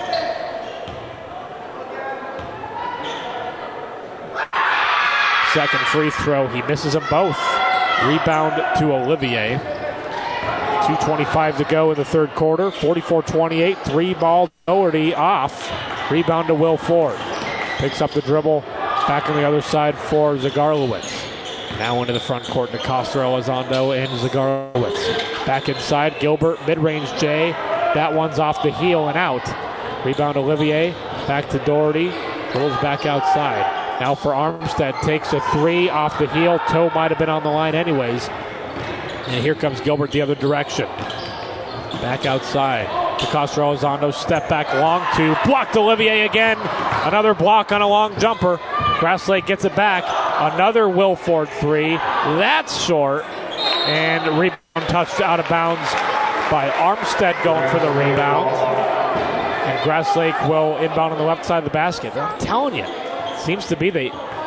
Second free throw, he misses them both. Rebound to Olivier. 2:25 to go in the third quarter. 44-28, 3-ball Doherty off. Rebound to Will Ford. Picks up the dribble. Back on the other side for Zagarlowitz. Now into the front court, DeCosta Elizondo and Zagarlowitz. Back inside, Gilbert, mid-range J. That one's off the heel and out. Rebound Olivier. Back to Doherty. Rolls back outside. Now for Armstead, takes a 3 off the heel. Toe might have been on the line anyways. And here comes Gilbert the other direction. Back outside. DeCosta Elizondo, step back long 2. Blocked Olivier again. Another block on a long jumper. Grass Lake gets it back. Another Will Ford 3. That's short. And rebound touched out of bounds by Armstead going for the rebound. And Grass Lake will inbound on the left side of the basket. I'm telling you. Seems to be they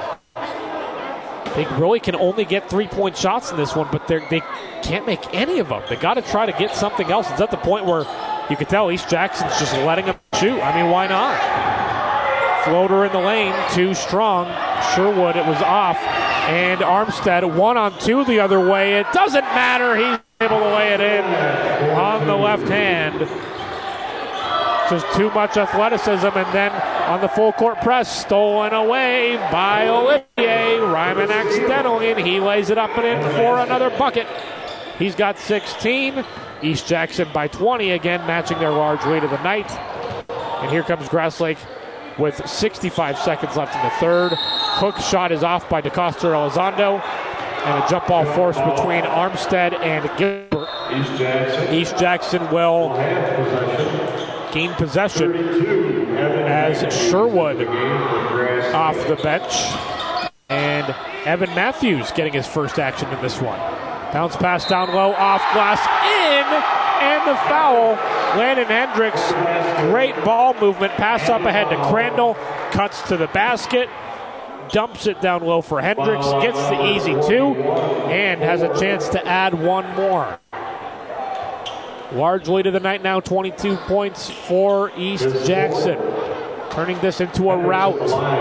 really can only get 3-point shots in this one, but they can't make any of them. They got to try to get something else. It's at the point where you can tell East Jackson's just letting them shoot. I mean, why not? Floater in the lane, too strong. Sherwood, it was off. And Armstead, 1-on-2 the other way. It doesn't matter. He's able to lay it in on the left hand. Just too much athleticism, and then on the full court press, stolen away by Olivier. Ryman accidentally, and he lays it up and in for another bucket. He's got 16. East Jackson by 20 again, matching their large lead of the night. And here comes Grass Lake with 65 seconds left in the third. Hook shot is off by DeCosta Elizondo, and a jump ball forced between Armstead and Gilbert. East Jackson will gain possession as Sherwood off the bench, and Evan Matthews getting his first action in this one. Bounce pass down low, off glass, in, and the foul. Landon Hendricks, great ball movement, pass up ahead to Crandall, cuts to the basket, dumps it down low for Hendricks, gets the easy 2, and has a chance to add one more. Large lead of the night now, 22 points for East Jackson. Turning this into a rout.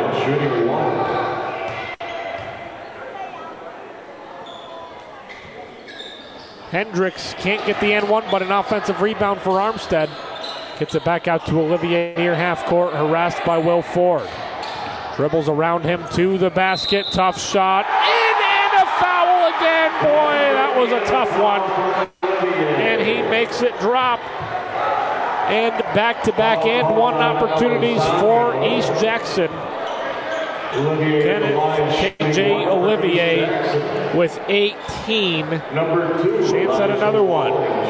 Hendricks can't get the N1, but an offensive rebound for Armstead. Gets it back out to Olivier near half court, harassed by Will Ford. Dribbles around him to the basket, tough shot, in and a foul again. Boy, that was a tough one. And he makes it drop. and back-to-back and one opportunities for East Jackson. KJ Olivier with 18. Chance at another one.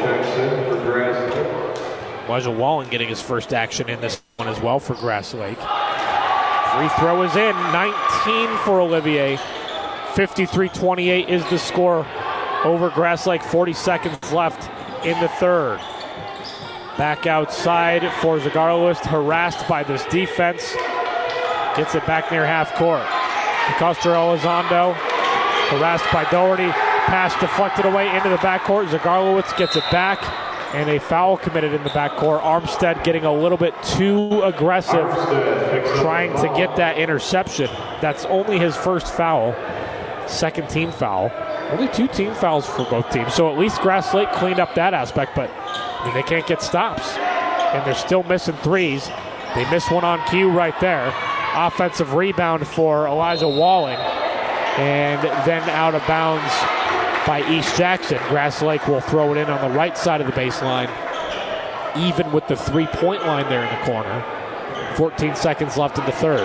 Elijah Wallen getting his first action in this one as well for Grass Lake. Free throw is in. 19 for Olivier. 53-28 is the score over Grass Lake. 40 seconds left in the third. Back outside for Zagarlowicz, harassed by this defense. Gets it back near half court. Acosta Elizondo, harassed by Doherty. Pass deflected away into the backcourt. Zagarlowicz gets it back, and a foul committed in the backcourt. Armstead getting a little bit too aggressive, trying to get that interception. That's only his first foul, second team foul. Only 2 team fouls for both teams, so at least Grass Lake cleaned up that aspect, but they can't get stops, and they're still missing threes. They missed one on cue right there. Offensive rebound for Elijah Walling, and then out of bounds by East Jackson. Grass Lake will throw it in on the right side of the baseline, even with the three-point line there in the corner. 14 seconds left in the third.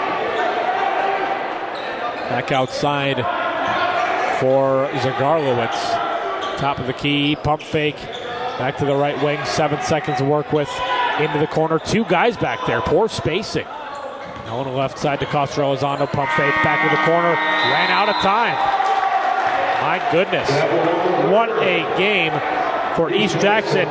Back outside for Zagarlowicz. Top of the key, pump fake. Back to the right wing, 7 seconds to work with. Into the corner, 2 guys back there. Poor spacing. Now on the left side to Costa Elizondo, pump fake, back to the corner. Ran out of time. My goodness. What a game for East Jackson.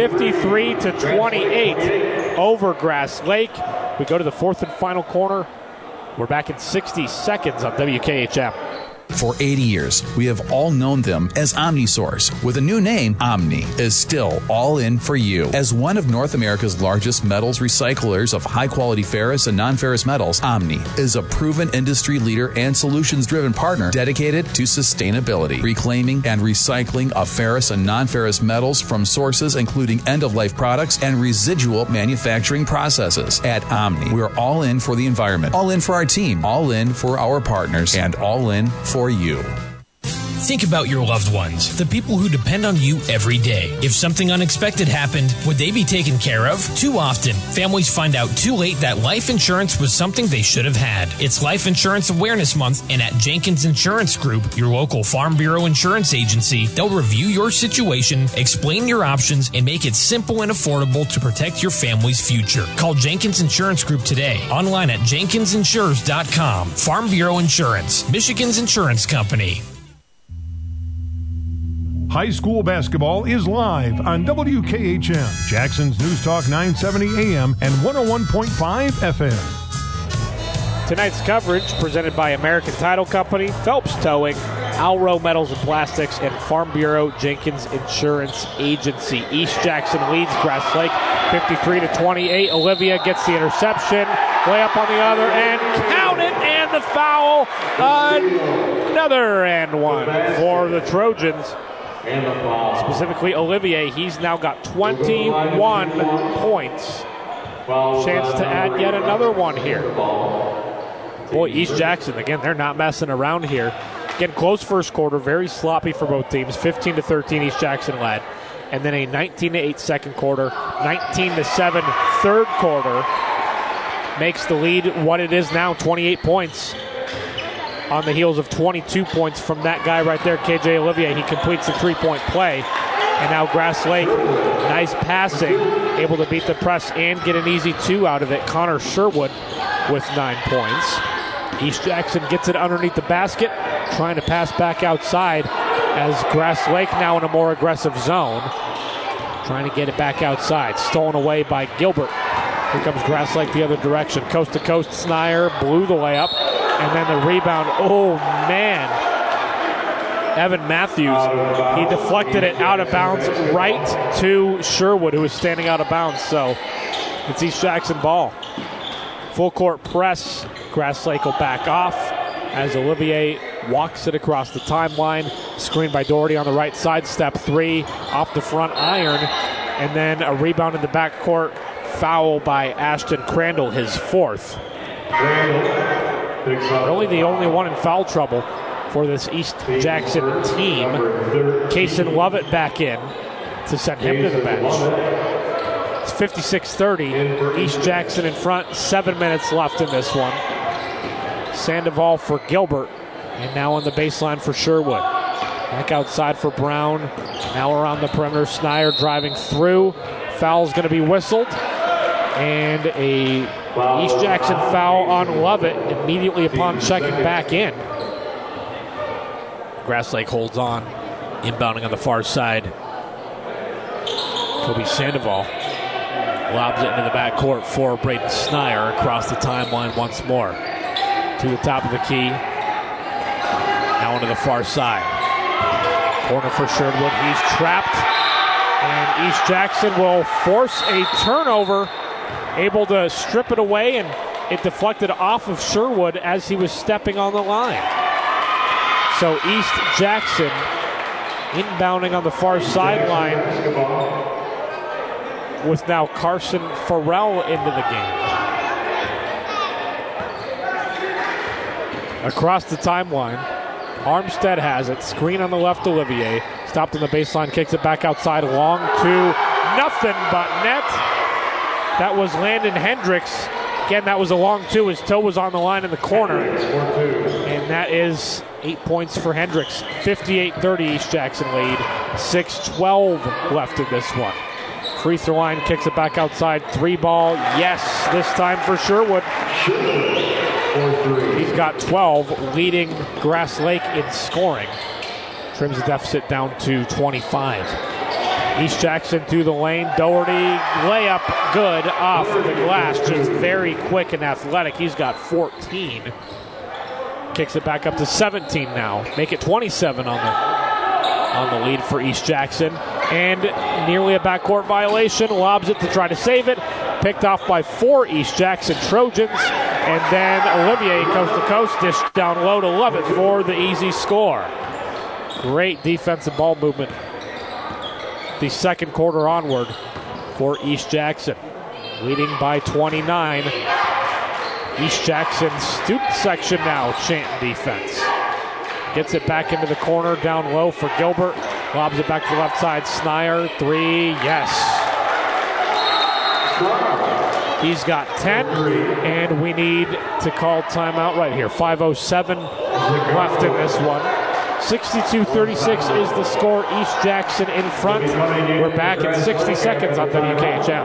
53-28 over Grass Lake. We go to the fourth and final quarter. We're back in 60 seconds on WKHM. For 80 years, we have all known them as OmniSource. With a new name, Omni is still all in for you. As one of North America's largest metals recyclers of high-quality ferrous and non-ferrous metals, Omni is a proven industry leader and solutions-driven partner dedicated to sustainability, reclaiming and recycling of ferrous and non-ferrous metals from sources including end-of-life products and residual manufacturing processes. At Omni, we're all in for the environment, all in for our team, all in for our partners, and all in for you. Think about your loved ones, the people who depend on you every day. If something unexpected happened, would they be taken care of? Too often, families find out too late that life insurance was something they should have had. It's Life Insurance Awareness Month, and at Jenkins Insurance Group, your local Farm Bureau insurance agency, they'll review your situation, explain your options, and make it simple and affordable to protect your family's future. Call Jenkins Insurance Group today, online at jenkinsinsures.com. Farm Bureau Insurance, Michigan's insurance company. High school basketball is live on WKHM, Jackson's News Talk 970 AM and 101.5 FM. Tonight's coverage presented by American Title Company, Phelps Towing, Alro Metals and Plastics, and Farm Bureau Jenkins Insurance Agency. East Jackson leads Grass Lake 53-28. Olivia gets the interception. Layup on the other end. Count it, and the foul. Another and one for the Trojans. Specifically Olivier, he's now got 21 points. Chance to add yet another one here. Boy, East Jackson, again, they're not messing around here. Again, close first quarter, very sloppy for both teams. 15-13 East Jackson led. And then a 19-8 second quarter, 19-7 third quarter makes the lead what it is now, 28 points. On the heels of 22 points from that guy right there, KJ Olivier. He completes the three-point play. And now Grass Lake, nice passing, able to beat the press and get an easy 2 out of it. Connor Sherwood with 9 points. East Jackson gets it underneath the basket, trying to pass back outside as Grass Lake now in a more aggressive zone. Trying to get it back outside. Stolen away by Gilbert. Here comes Grass Lake the other direction. Coast to coast, Snier blew the layup. And then the rebound, oh man. Evan Matthews, he deflected it out of bounds right to Sherwood, who was standing out of bounds. So it's East Jackson ball. Full court press. Grass Lake will back off as Olivier walks it across the timeline. Screened by Doherty on the right side. Step 3 off the front iron. And then a rebound in the backcourt. Foul by Ashton Crandall, his 4th. Really the only one in foul trouble for this East Jackson team. Kaysen Lovett back in to send him to the bench. It's 56-30. East Jackson in front. 7 minutes left in this one. Sandoval for Gilbert. And now on the baseline for Sherwood. Back outside for Brown. Now around the perimeter. Snyder driving through. Foul's going to be whistled. And a East Jackson foul on Lovett immediately upon checking back in. Grass Lake holds on. Inbounding on the far side. Kobe Sandoval lobs it into the backcourt for Braden Snyder across the timeline once more. To the top of the key. Now into the far side. Corner for Sherwood. He's trapped. And East Jackson will force a turnover. Able to strip it away, and it deflected off of Sherwood as he was stepping on the line. So East Jackson inbounding on the far sideline with now Carson Farrell into the game. Across the timeline, Armstead has it. Screen on the left, Olivier. Stopped on the baseline, kicks it back outside. Long to nothing but net. That was Landon Hendricks. Again, that was a long two. His toe was on the line in the corner. And that is 8 points for Hendricks. 58-30 East Jackson lead. 6:12 left in this one. Free throw line, kicks it back outside. 3-ball, yes, this time for Sherwood. He's got 12, leading Grass Lake in scoring. Trims the deficit down to 25. East Jackson through the lane. Doherty, layup good off the glass. Just very quick and athletic. He's got 14. Kicks it back up to 17 now. Make it 27 on the lead for East Jackson. And nearly a backcourt violation. Lobs it to try to save it. Picked off by 4 East Jackson Trojans. And then Olivier coast to coast. Dish down low to Lovett for the easy score. Great defensive ball movement the second quarter onward for East Jackson. Leading by 29. East Jackson's student section now chanting defense. Gets it back into the corner, down low for Gilbert. Lobs it back to the left side. Snyder, 3, yes. He's got 10, and we need to call timeout right here. 5:07 left in this one. 62-36 is the score. East Jackson in front. We're back in 60 seconds on WKHM.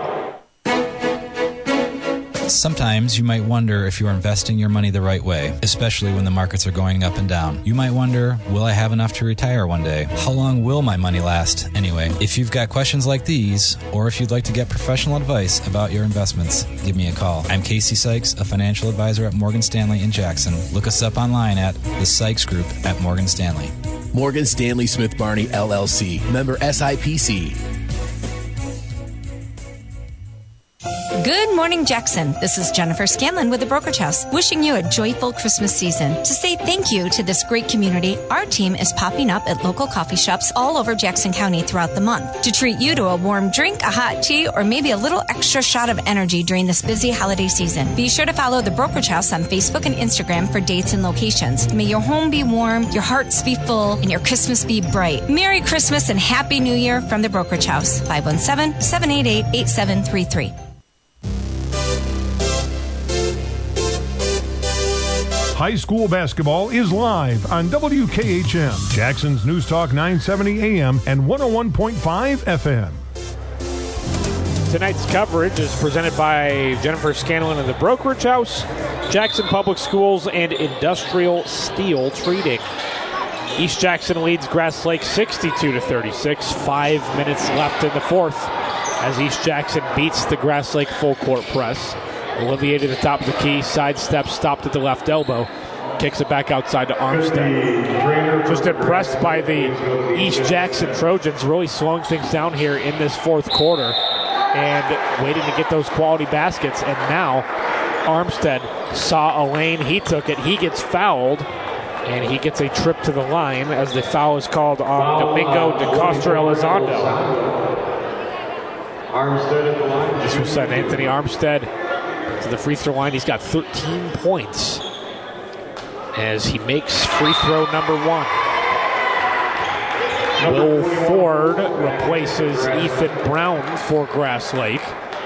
Sometimes you might wonder if you're investing your money the right way, especially when the markets are going up and down. You might wonder, will I have enough to retire one day? How long will my money last anyway? If you've got questions like these, or if you'd like to get professional advice about your investments, give me a call. I'm Casey Sykes, a financial advisor at Morgan Stanley in Jackson. Look us up online at the Sykes Group at Morgan Stanley. Morgan Stanley Smith Barney, LLC. Member SIPC. Good morning, Jackson. This is Jennifer Scanlon with the Brokerage House, wishing you a joyful Christmas season. To say thank you to this great community, our team is popping up at local coffee shops all over Jackson County throughout the month to treat you to a warm drink, a hot tea, or maybe a little extra shot of energy during this busy holiday season. Be sure to follow the Brokerage House on Facebook and Instagram for dates and locations. May your home be warm, your hearts be full, and your Christmas be bright. Merry Christmas and Happy New Year from the Brokerage House. 517-788-8733. High school basketball is live on WKHM, Jackson's News Talk 970 AM and 101.5 FM. Tonight's coverage is presented by Jennifer Scanlon of the Brokerage House, Jackson Public Schools, and Industrial Steel Treating. East Jackson leads Grass Lake 62-36. 5 minutes left in the fourth as East Jackson beats the Grass Lake full court press. Olivier to the top of the key, sidestep, stopped at the left elbow, kicks it back outside to Armstead. Just impressed by the East Jackson Trojans, really slowing things down here in this fourth quarter and waiting to get those quality baskets. And now Armstead saw a lane, he took it, he gets fouled, and he gets a trip to the line as the foul is called on Domingo DeCastro Elizondo. Armstead at the line. This was sent Anthony Armstead to the free throw line. He's got 13 points as he makes free throw number 1. Will Ford replaces Ethan Brown for Grass Lake.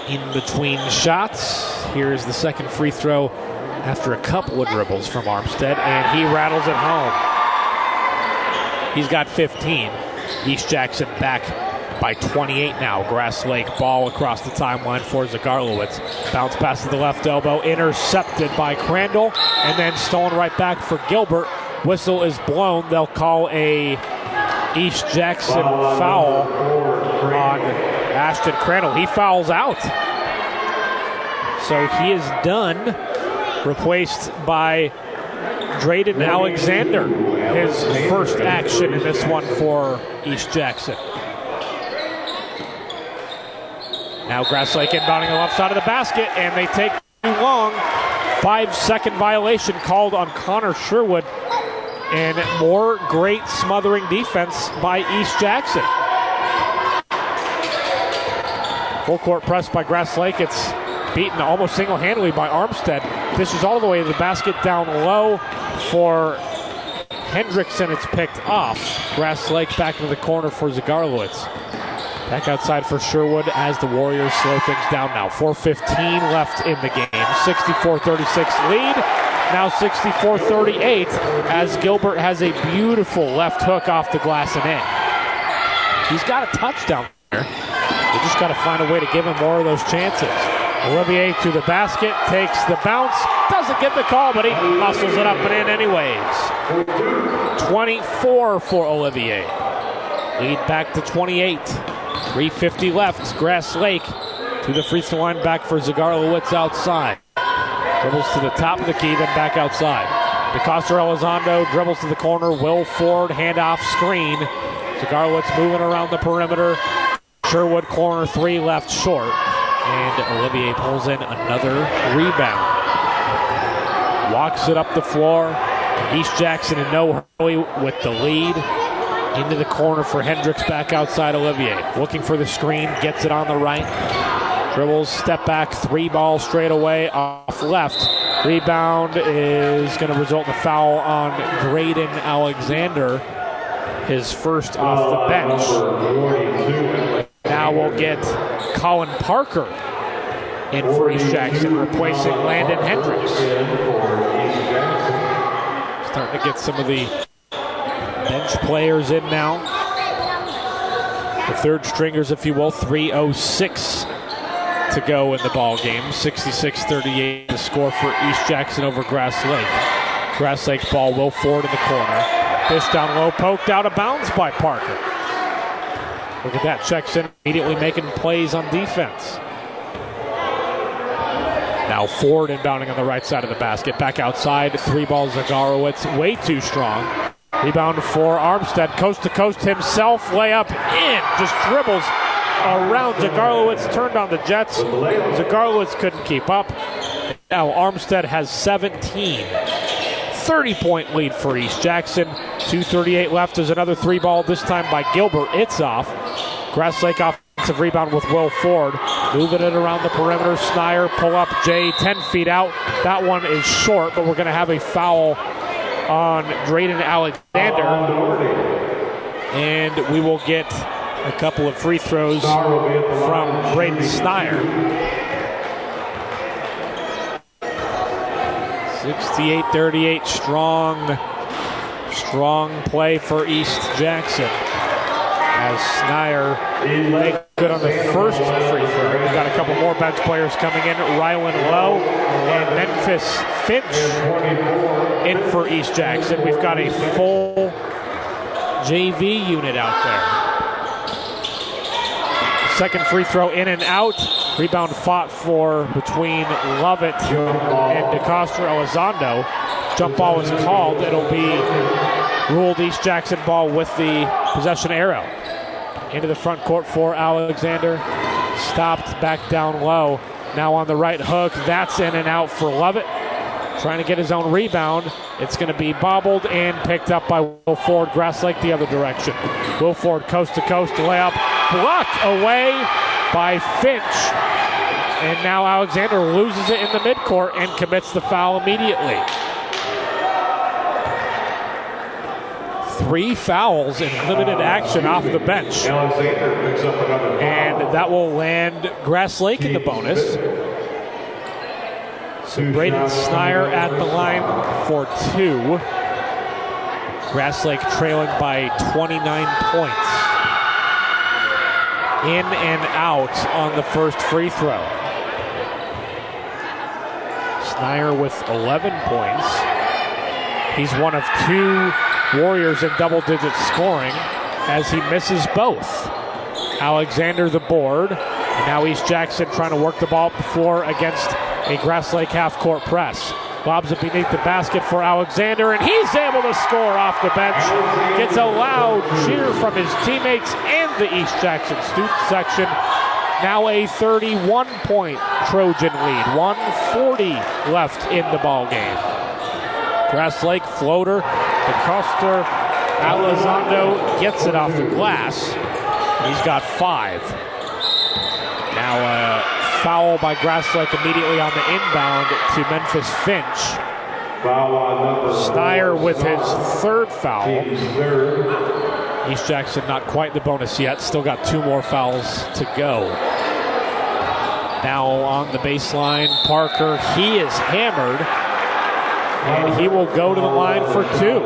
in between shots. Here's the second free throw after a couple of dribbles from Armstead, and he rattles it home. He's got 15. East Jackson back by 28 now. Grass Lake ball across the timeline for Zagarlowicz. Bounce pass to the left elbow, intercepted by Crandall, and then stolen right back for Gilbert. Whistle is blown. They'll call a East Jackson foul on Ashton Crandall. He fouls out. So he is done, replaced by Drayden Alexander. His first action in this one for East Jackson. Now Grass Lake inbounding the left side of the basket, and they take too long. 5-second violation called on Connor Sherwood, and more great smothering defense by East Jackson. Full court press by Grass Lake. It's beaten almost single-handedly by Armstead. Dishes all the way to the basket down low for Hendrickson. It's picked off. Grass Lake back into the corner for Zagarlowicz. Back outside for Sherwood as the Warriors slow things down now. 4:15 left in the game. 64-36 lead. Now 64-38 as Gilbert has a beautiful left hook off the glass and in. He's got a touchdown there. They just got to find a way to give him more of those chances. Olivier to the basket, takes the bounce, doesn't get the call, but he muscles it up and in anyways. 24 for Olivier. Lead back to 28. 3:50 left. Grass Lake to the free throw line, back for Zagarlowicz outside. Dribbles to the top of the key, then back outside. DeCosta Elizondo dribbles to the corner. Will Ford, handoff screen. Zagarlowicz moving around the perimeter. Sherwood corner three left short. And Olivier pulls in another rebound. Walks it up the floor. East Jackson in no hurry with the lead. Into the corner for Hendricks, back outside Olivier. Looking for the screen, gets it on the right. Dribbles, step back, three ball straight away off left. Rebound is going to result in a foul on Drayden Alexander, his first off the bench. Now we'll get Colin Parker in for East Jackson, replacing Landon Hendricks. Starting to get some of the bench players in now. The third stringers, if you will. 3:06 to go in the ball game. 66-38 the score for East Jackson over Grass Lake. Grass Lake ball, Will Ford in the corner. Fish down low, poked out of bounds by Parker. Look at that, checks in, immediately making plays on defense. Now Ford inbounding on the right side of the basket. Back outside, three balls Zagarlowicz, way too strong. Rebound for Armstead, coast to coast himself, layup in, just dribbles around Zagarlowicz, turned on the Jets. Zagarlowicz couldn't keep up. Now Armstead has 17. 30-point lead for East Jackson. 2:38 left. There's another three ball, this time by Gilbert. It's off. Grass Lake offensive rebound with Will Ford. Moving it around the perimeter. Snyder, pull up, Jay, 10 feet out. That one is short, but we're going to have a foul on Drayden Alexander. And we will get a couple of free throws from Braden Snyder. 68-38, strong play for East Jackson. As Snyder made good on the first free throw. We've got a couple more bench players coming in. Rylan Lowe and Memphis Finch in for East Jackson. We've got a full JV unit out there. Second free throw in and out. Rebound fought for between Lovett and DeCosta Elizondo. Jump ball is called. It'll be ruled East Jackson ball with the possession arrow. Into the front court for Alexander. Stopped back down low. Now on the right hook. That's in and out for Lovett. Trying to get his own rebound. It's going to be bobbled and picked up by Will Ford. Grass Lake the other direction. Will Ford coast to coast layup. Blocked away by Finch. And now Alexander loses it in the midcourt and commits the foul immediately. 3 fouls in limited action off the bench. And that will land Grass Lake in the bonus. So Braden Snier at the line for 2. Grass Lake trailing by 29 points. In and out on the first free throw. Snier with 11 points. He's one of 2 Warriors in double-digit scoring as he misses both. Alexander the board. And now East Jackson trying to work the ball up the floor against a Grass Lake half-court press. Lobs it beneath the basket for Alexander, and he's able to score off the bench. Gets a loud cheer from his teammates and the East Jackson student section. Now a 31-point Trojan lead. 1:40 left in the ball game. Grass Lake floater. DeCosta Elizondo gets it off the glass. He's got 5. Now a foul by Grass Lake immediately on the inbound to Memphis Finch. Snier with his 3rd foul. East Jackson not quite the bonus yet. Still got 2 more fouls to go. Now on the baseline, Parker. He is hammered. And he will go to the line for 2.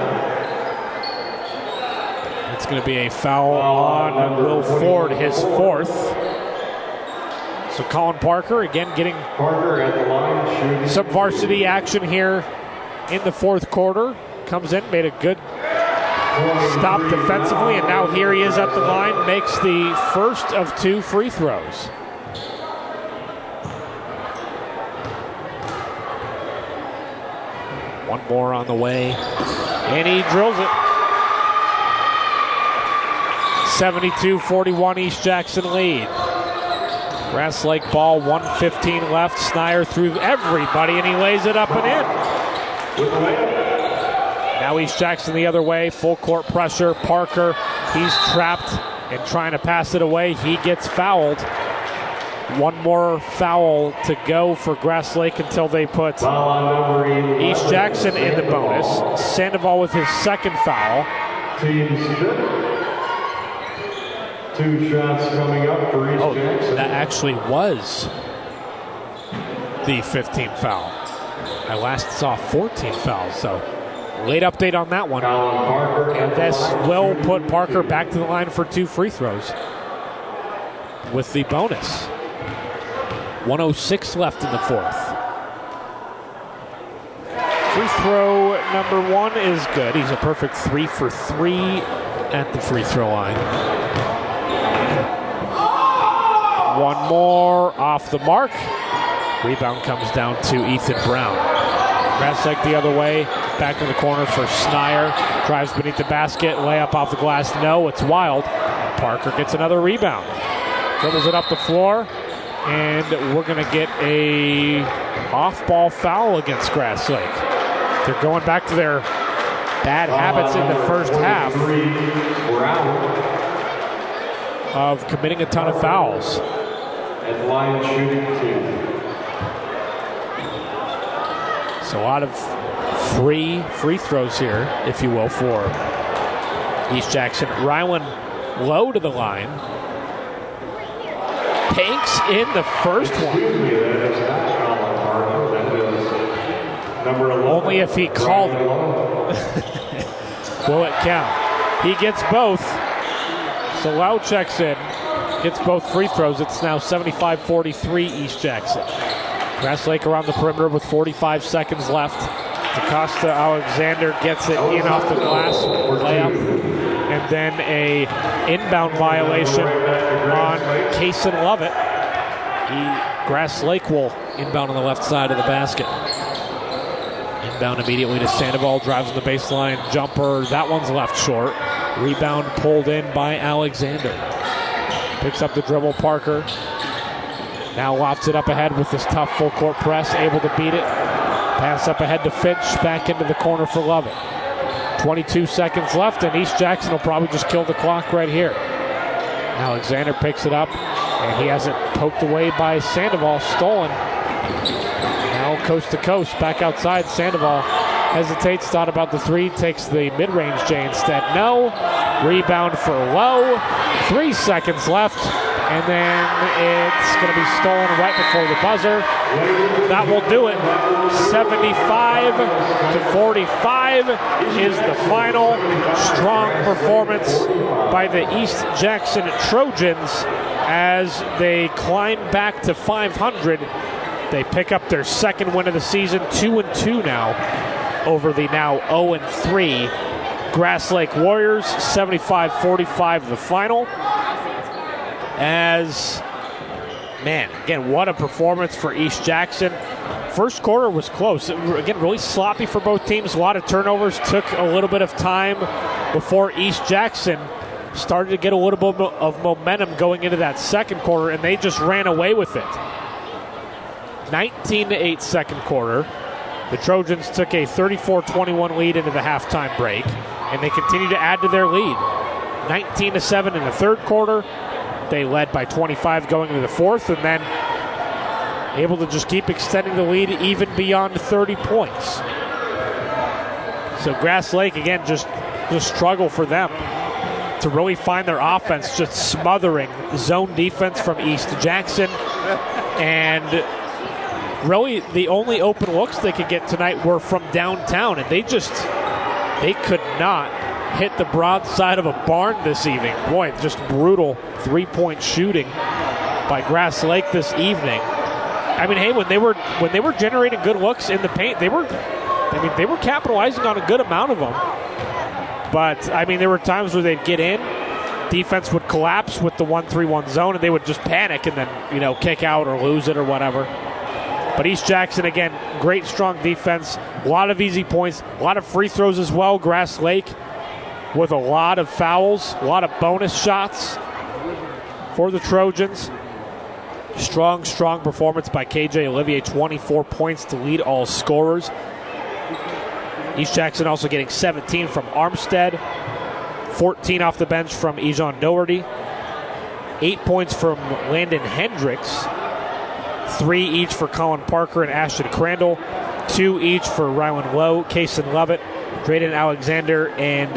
It's going to be a foul on Will Ford, his 4th. So Colin Parker, again, getting some varsity action here in the 4th quarter. Comes in, made a good stop defensively, and now here he is at the line, makes the first of 2 free throws. One more on the way, and he drills it. 72-41 East Jackson lead. Grass Lake ball, 1:15 left. Snier through everybody, and he lays it up and in. Now East Jackson the other way, full court pressure. Parker, he's trapped and trying to pass it away. He gets fouled. One more foul to go for Grass Lake until they put East Jackson in the bonus. Sandoval with his 2nd foul. 2 shots coming up for East Jackson. That actually was the 15th foul. I last saw 14 fouls, so late update on that one. And this will put Parker back to the line for 2 free throws with the bonus. 1:06 left in the 4th. Free throw number 1 is good. He's a perfect 3 for 3 at the free throw line. One more off the mark. Rebound comes down to Ethan Brown. Grass Lake the other way. Back in the corner for Snier. Drives beneath the basket. Layup off the glass. No, it's Wild. And Parker gets another rebound. Dribbles it up the floor. And we're going to get a off-ball foul against Grass Lake. They're going back to their bad habits in the first half of committing a ton of fouls. At line shooting 2. So a lot of free throws here, if you will, for East Jackson. Ryland low to the line. Tanks in the first one. Only if he called it. Will it count? He gets both. So Lau checks in, gets both free throws. It's now 75-43 East Jackson. Grass Lake around the perimeter with 45 seconds left. DeCosta Alexander gets it in off the glass, layup, and then a inbound violation on Kaysen Lovett. Grass Lake will inbound on the left side of the basket. Inbound immediately to Sandoval, drives on the baseline, jumper, that one's left short. Rebound pulled in by Alexander. Picks up the dribble, Parker. Now lofts it up ahead with this tough full court press, able to beat it. Pass up ahead to Finch, back into the corner for Lovett. 22 seconds left, and East Jackson will probably just kill the clock right here. Alexander picks it up, and he has it poked away by Sandoval, stolen. Now coast to coast, back outside, Sandoval hesitates, thought about the three, takes the mid-range J instead. No. Rebound for Lowe. 3 seconds left, and then it's going to be stolen right before the buzzer. That will do it. 75-45 is the final. Strong performance by the East Jackson Trojans as they climb back to 500. They pick up their second win of the season, 2-2 now, over the now 0-3 Grass Lake Warriors. 75-45 the final. As, man, again, what a performance for East Jackson. First quarter was close. Again, really sloppy for both teams. A lot of turnovers. Took a little bit of time before East Jackson started to get a little bit of momentum going into that second quarter, and they just ran away with it. 19-8 second quarter. The Trojans took a 34-21 lead into the halftime break, and they continue to add to their lead. 19-7 in the third quarter. They led by 25 going into the fourth, and then able to just keep extending the lead even beyond 30 points. So Grass Lake, again, just struggle for them to really find their offense, just smothering zone defense from East Jackson. And really the only open looks they could get tonight were from downtown, and they could not hit the broadside of a barn this evening. Boy, just brutal three-point shooting by Grass Lake this evening. I mean, hey, when they were generating good looks in the paint, they were capitalizing on a good amount of them. But I mean, there were times where they'd get in, defense would collapse with the 1-3-1 zone, and they would just panic and then, kick out or lose it or whatever. But East Jackson, again, great strong defense, a lot of easy points, a lot of free throws as well. Grass Lake with a lot of fouls, a lot of bonus shots for the Trojans. Strong performance by KJ Olivier, 24 points to lead all scorers. East Jackson also getting 17 from Armstead, 14 off the bench from Ejon Doherty, 8 points from Landon Hendricks, 3 each for Colin Parker and Ashton Crandall, 2 each for Rylan Lowe, Kaysen Lovett, Drayden Alexander, and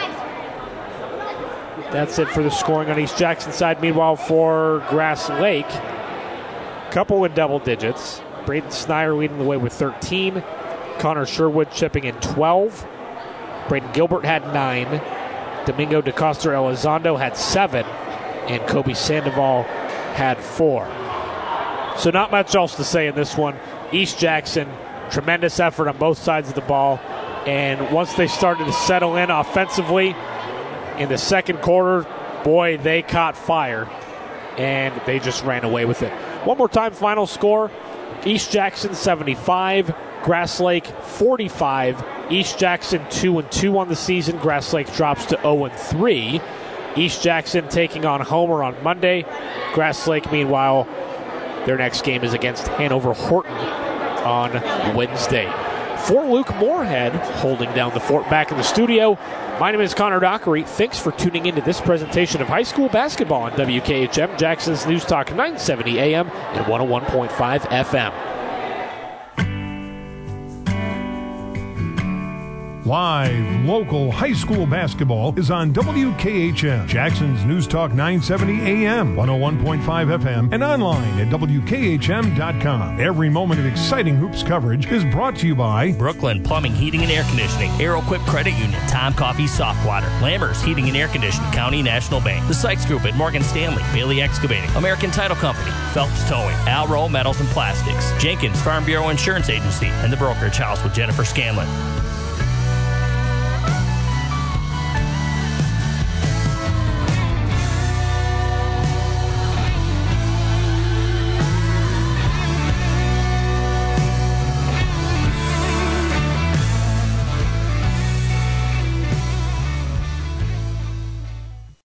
that's it for the scoring on East Jackson side. Meanwhile, for Grass Lake, couple in double digits. Braden Snyder leading the way with 13. Connor Sherwood chipping in 12. Braden Gilbert had 9. Domingo DeCoster Elizondo had 7. And Kobe Sandoval had 4. So not much else to say in this one. East Jackson, tremendous effort on both sides of the ball. And once they started to settle in offensively in the second quarter, boy, they caught fire. And they just ran away with it. One more time, final score. East Jackson 75, Grass Lake 45. East Jackson 2-2 on the season. Grass Lake drops to 0-3. East Jackson taking on Homer on Monday. Grass Lake, meanwhile, their next game is against Hanover Horton on Wednesday. For Luke Moorhead, holding down the fort back in the studio, my name is Connor Dockery. Thanks for tuning into this presentation of high school basketball on WKHM, Jackson's News Talk 970 AM and 101.5 FM. Live local high school basketball is on WKHM, Jackson's News Talk 970 AM, 101.5 FM, and online at WKHM.com. Every moment of exciting hoops coverage is brought to you by Brooklyn Plumbing, Heating, and Air Conditioning, Aeroquip Credit Union, Tom Coffee Soft Water, Lammers Heating and Air Conditioning, County National Bank, The Sykes Group at Morgan Stanley, Bailey Excavating, American Title Company, Phelps Towing, Alro Metals and Plastics, Jenkins Farm Bureau Insurance Agency, and The Brokerage House with Jennifer Scanlon.